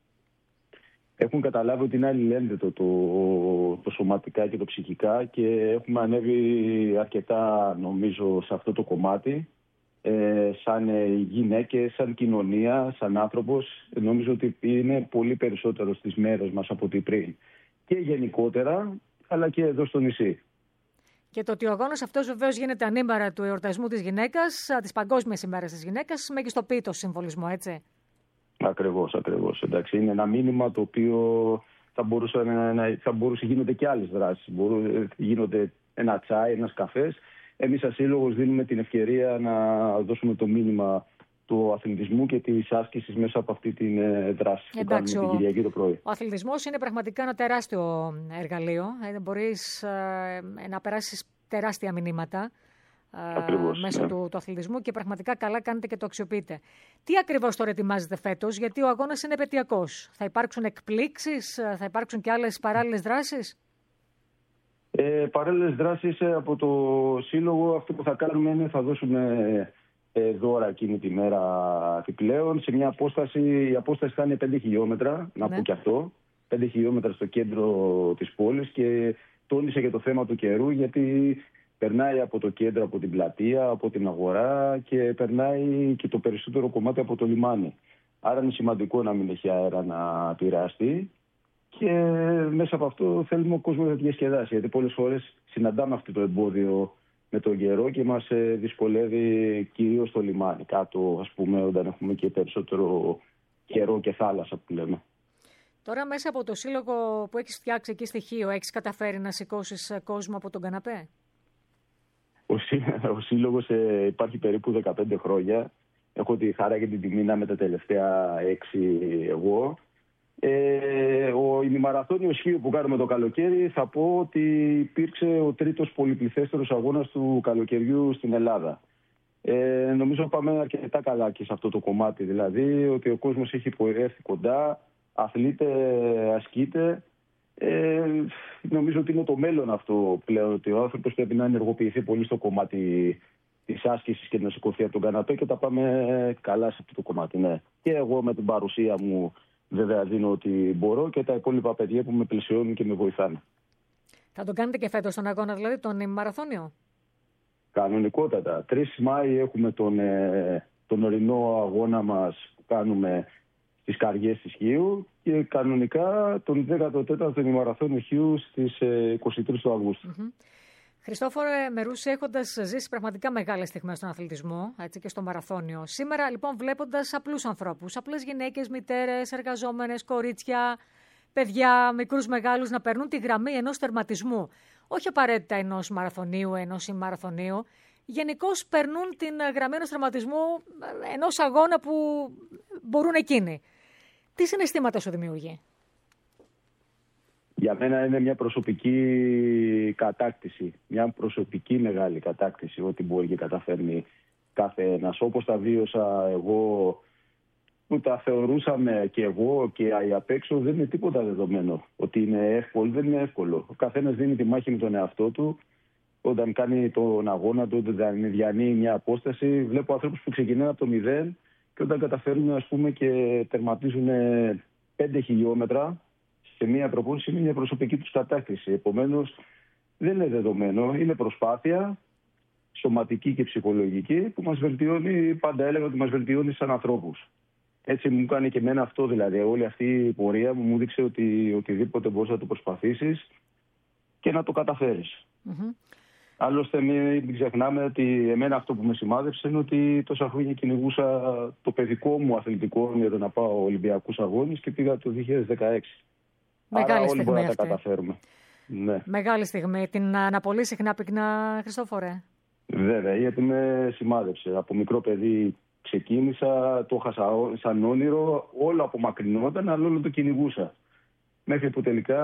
Έχουν καταλάβει ότι είναι αλληλένδετο το, το σωματικά και το ψυχικά και έχουμε ανέβει αρκετά νομίζω σε αυτό το κομμάτι. Ε, σαν ε, γυναίκες, σαν κοινωνία, σαν άνθρωπος, νομίζω ότι είναι πολύ περισσότερο στις μέρες μας από ό,τι πριν. Και γενικότερα, αλλά και εδώ στο νησί. Και το ότι ο αγώνας αυτός βεβαίως γίνεται ανήμερα του εορτασμού της γυναίκας, της Παγκόσμιας ημέρας της γυναίκας, μεγιστοποιεί το συμβολισμό, έτσι. Ακριβώς, ακριβώς. Εντάξει, είναι ένα μήνυμα το οποίο θα μπορούσε να, να θα μπορούσε, γίνονται και άλλες δράσεις. Μπορούν, γίνονται ένα τσάι, ένας καφές. Εμείς σαν σύλλογος δίνουμε την ευκαιρία να δώσουμε το μήνυμα του αθλητισμού και της άσκησης μέσα από αυτή τη δράση που Εντάξει, κάνουμε την Κυριακή το πρωί. Ο αθλητισμός είναι πραγματικά ένα τεράστιο εργαλείο. Ε, μπορείς ε, να περάσεις τεράστια μηνύματα ε, ακριβώς, μέσω ναι. του, του αθλητισμού και πραγματικά καλά κάνετε και το αξιοποιείτε. Τι ακριβώς τώρα ετοιμάζετε φέτος, γιατί ο αγώνας είναι επαιτειακός? Θα υπάρξουν εκπλήξεις, θα υπάρξουν και άλλες παράλληλες δράσεις? Ε, παράλληλες δράσεις από το Σύλλογο, αυτό που θα κάνουμε είναι θα δώσουμε ε, δώρα εκείνη τη μέρα επιπλέον σε μια απόσταση. Η απόσταση θα είναι πέντε χιλιόμετρα, να ναι. πω και αυτό. πέντε χιλιόμετρα στο κέντρο της πόλης και τόνισε και το θέμα του καιρού, γιατί περνάει από το κέντρο, από την πλατεία, από την αγορά και περνάει και το περισσότερο κομμάτι από το λιμάνι. Άρα είναι σημαντικό να μην έχει αέρα να επηρεαστεί. Και μέσα από αυτό θέλουμε ο κόσμος να διασκεδάσει. Γιατί πολλές φορές συναντάμε αυτό το εμπόδιο με τον καιρό και μας δυσκολεύει κυρίως το λιμάνι. Κάτω, ας πούμε, όταν έχουμε και περισσότερο καιρό και θάλασσα που λέμε. Τώρα μέσα από το σύλλογο που έχεις φτιάξει εκεί στη Χίο, έχεις καταφέρει να σηκώσεις κόσμο από τον καναπέ? Ο, σύ, ο σύλλογος ε, υπάρχει περίπου δεκαπέντε χρόνια. Έχω τη χαρά και την τιμή να είμαι τα τελευταία έξι εγώ. Ε, ο ημιμαραθώνιος Χίου που κάνουμε το καλοκαίρι, θα πω ότι υπήρξε ο τρίτος πολυπληθέστερος αγώνας του καλοκαιριού στην Ελλάδα. Ε, νομίζω πάμε αρκετά καλά και σε αυτό το κομμάτι, δηλαδή ότι ο κόσμος έχει έρθει κοντά, αθλείται, ασκείται. Ε, νομίζω ότι είναι το μέλλον αυτό πλέον, ότι ο άνθρωπος πρέπει να ενεργοποιηθεί πολύ στο κομμάτι της άσκησης και να σηκωθεί από τον καναπέ και τα πάμε καλά σε αυτό το κομμάτι, ναι. Και εγώ με την παρουσία μου βέβαια δίνω ότι μπορώ και τα υπόλοιπα παιδιά που με πλαισιώνουν και με βοηθάνε. Θα τον κάνετε και φέτος τον αγώνα, δηλαδή τον μαραθώνιο? Κανονικότατα. τρεις Μάη έχουμε τον, ε, τον ορεινό αγώνα μας που κάνουμε στις Καριές της Χίου και κανονικά τον δέκατο τέταρτο ημιμαραθώνιο Χίου στις ε, είκοσι τρεις του Αυγούστου. Mm-hmm. Χριστόφορε Μερούση, έχοντας ζήσει πραγματικά μεγάλες στιγμές στον αθλητισμό, έτσι και στο μαραθώνιο, σήμερα λοιπόν βλέποντας απλούς ανθρώπους, απλές γυναίκες, μητέρες, εργαζόμενες, κορίτσια, παιδιά, μικρούς μεγάλους να περνούν τη γραμμή ενός τερματισμού, όχι απαραίτητα ενός μαραθωνίου, ενός ημιμαραθωνίου, γενικώς περνούν την γραμμή ενός τερματισμού ενός αγώνα που μπορούν εκείνοι. Τι συναισθήματα σου δημιουργεί? Για μένα είναι μια προσωπική κατάκτηση, μια προσωπική μεγάλη κατάκτηση ότι μπορεί και καταφέρνει κάθε ένας. Όπως τα βίωσα εγώ, που τα θεωρούσαμε και εγώ και οι απ' έξω, δεν είναι τίποτα δεδομένο. Ότι είναι εύκολο, δεν είναι εύκολο. Ο καθένας δίνει τη μάχη με τον εαυτό του. Όταν κάνει τον αγώνα του, όταν διανύει μια απόσταση, βλέπω ανθρώπους που ξεκινάνε από το μηδέν και όταν καταφέρουν, ας πούμε, και τερματίζουν πέντε χιλιόμετρα σε μια προπόνηση, είναι μια προσωπική τους κατάκτηση. Επομένως, δεν είναι δεδομένο. Είναι προσπάθεια σωματική και ψυχολογική που μας βελτιώνει, πάντα έλεγα ότι μας βελτιώνει σαν ανθρώπους. Έτσι μου κάνει και εμένα αυτό, δηλαδή. Όλη αυτή η πορεία μου μου δείξε ότι οτιδήποτε μπορείς να το προσπαθήσεις και να το καταφέρεις. Mm-hmm. Άλλωστε, μην ξεχνάμε ότι εμένα αυτό που με σημάδεψε είναι ότι τόσα χρόνια κυνηγούσα το παιδικό μου αθλητικό όνειρο να πάω Ολυμπιακούς Αγώνες και πήγα το δύο χιλιάδες δεκαέξι. Μεγάλη Άρα όλοι στιγμή μπορούμε να αυτή. τα καταφέρουμε. Ναι. Μεγάλη στιγμή. Την αναπολύει συχνά πυκνά, Χριστόφορε? Βέβαια, γιατί με σημάδεψε. Από μικρό παιδί ξεκίνησα, το είχα σαν όνειρο, όλο απομακρυνόταν, αλλά όλο το κυνηγούσα. Μέχρι που τελικά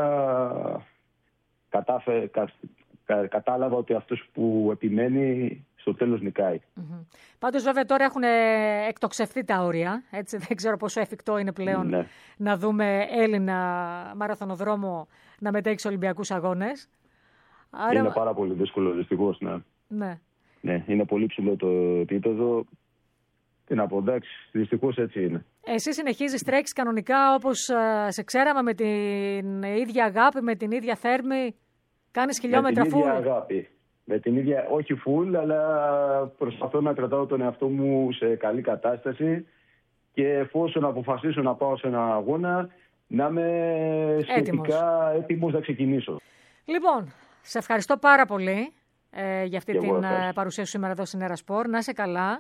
κατάφε, κα, κα, κατάλαβα ότι αυτός που επιμένει στο τέλος νικάει. Mm-hmm. Πάντως βέβαια τώρα έχουν εκτοξευθεί τα όρια, έτσι, δεν ξέρω πόσο εφικτό είναι πλέον Ναι. να δούμε Έλληνα μαραθωνοδρόμο να μετέχει στους Ολυμπιακούς Αγώνες. Άρα... Είναι πάρα πολύ δύσκολο, δυστυχώς, ναι. Ναι. Ναι, είναι πολύ ψηλό το επίπεδο. Τι να πω, εντάξει, δυστυχώς έτσι είναι. Εσύ συνεχίζεις, τρέξεις κανονικά όπως uh, σε ξέραμε, με την ίδια αγάπη, με την ίδια θέρμη, κάνεις χιλιόμετρα φουλ? Με την ίδια αγάπη. Με την ίδια, όχι φουλ, αλλά προσπαθώ να κρατάω τον εαυτό μου σε καλή κατάσταση και εφόσον αποφασίσω να πάω σε ένα αγώνα, να είμαι σχετικά έτοιμος να ξεκινήσω. Λοιπόν, σε ευχαριστώ πάρα πολύ ε, για αυτή και την παρουσία σου σήμερα εδώ στην Έρα Σπορ. Να είσαι καλά.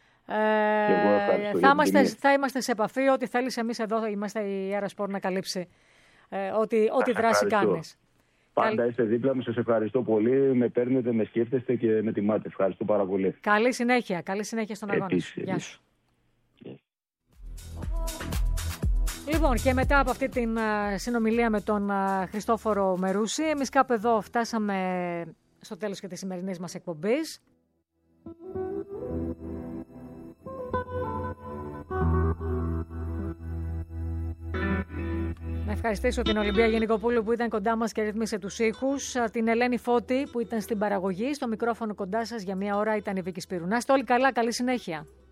Ε, θα, είμαστε, θα είμαστε σε επαφή. Ό,τι θέλεις, εμείς εδώ είμαστε η Έρα Σπορ να καλύψει ε, ό,τι, ό,τι δράση κάνεις. Πάντα είστε δίπλα μου, σας ευχαριστώ πολύ. Με παίρνετε, με σκέφτεστε και με τιμάτε. Ευχαριστώ πάρα πολύ. Καλή συνέχεια. Καλή συνέχεια στον αγώνα. Επίσης, Γεια επίσης. σου. Λοιπόν, και μετά από αυτή την συνομιλία με τον Χριστόφορο Μερούση, εμείς κάπου εδώ φτάσαμε στο τέλος και της σημερινής μας εκπομπής. Να ευχαριστήσω την Ολυμπία Γενικοπούλου που ήταν κοντά μας και ρύθμισε τους ήχους, την Ελένη Φώτη που ήταν στην παραγωγή, στο μικρόφωνο κοντά σας για μία ώρα ήταν η Βίκη Σπύρου. Να είστε όλοι καλά, καλή συνέχεια.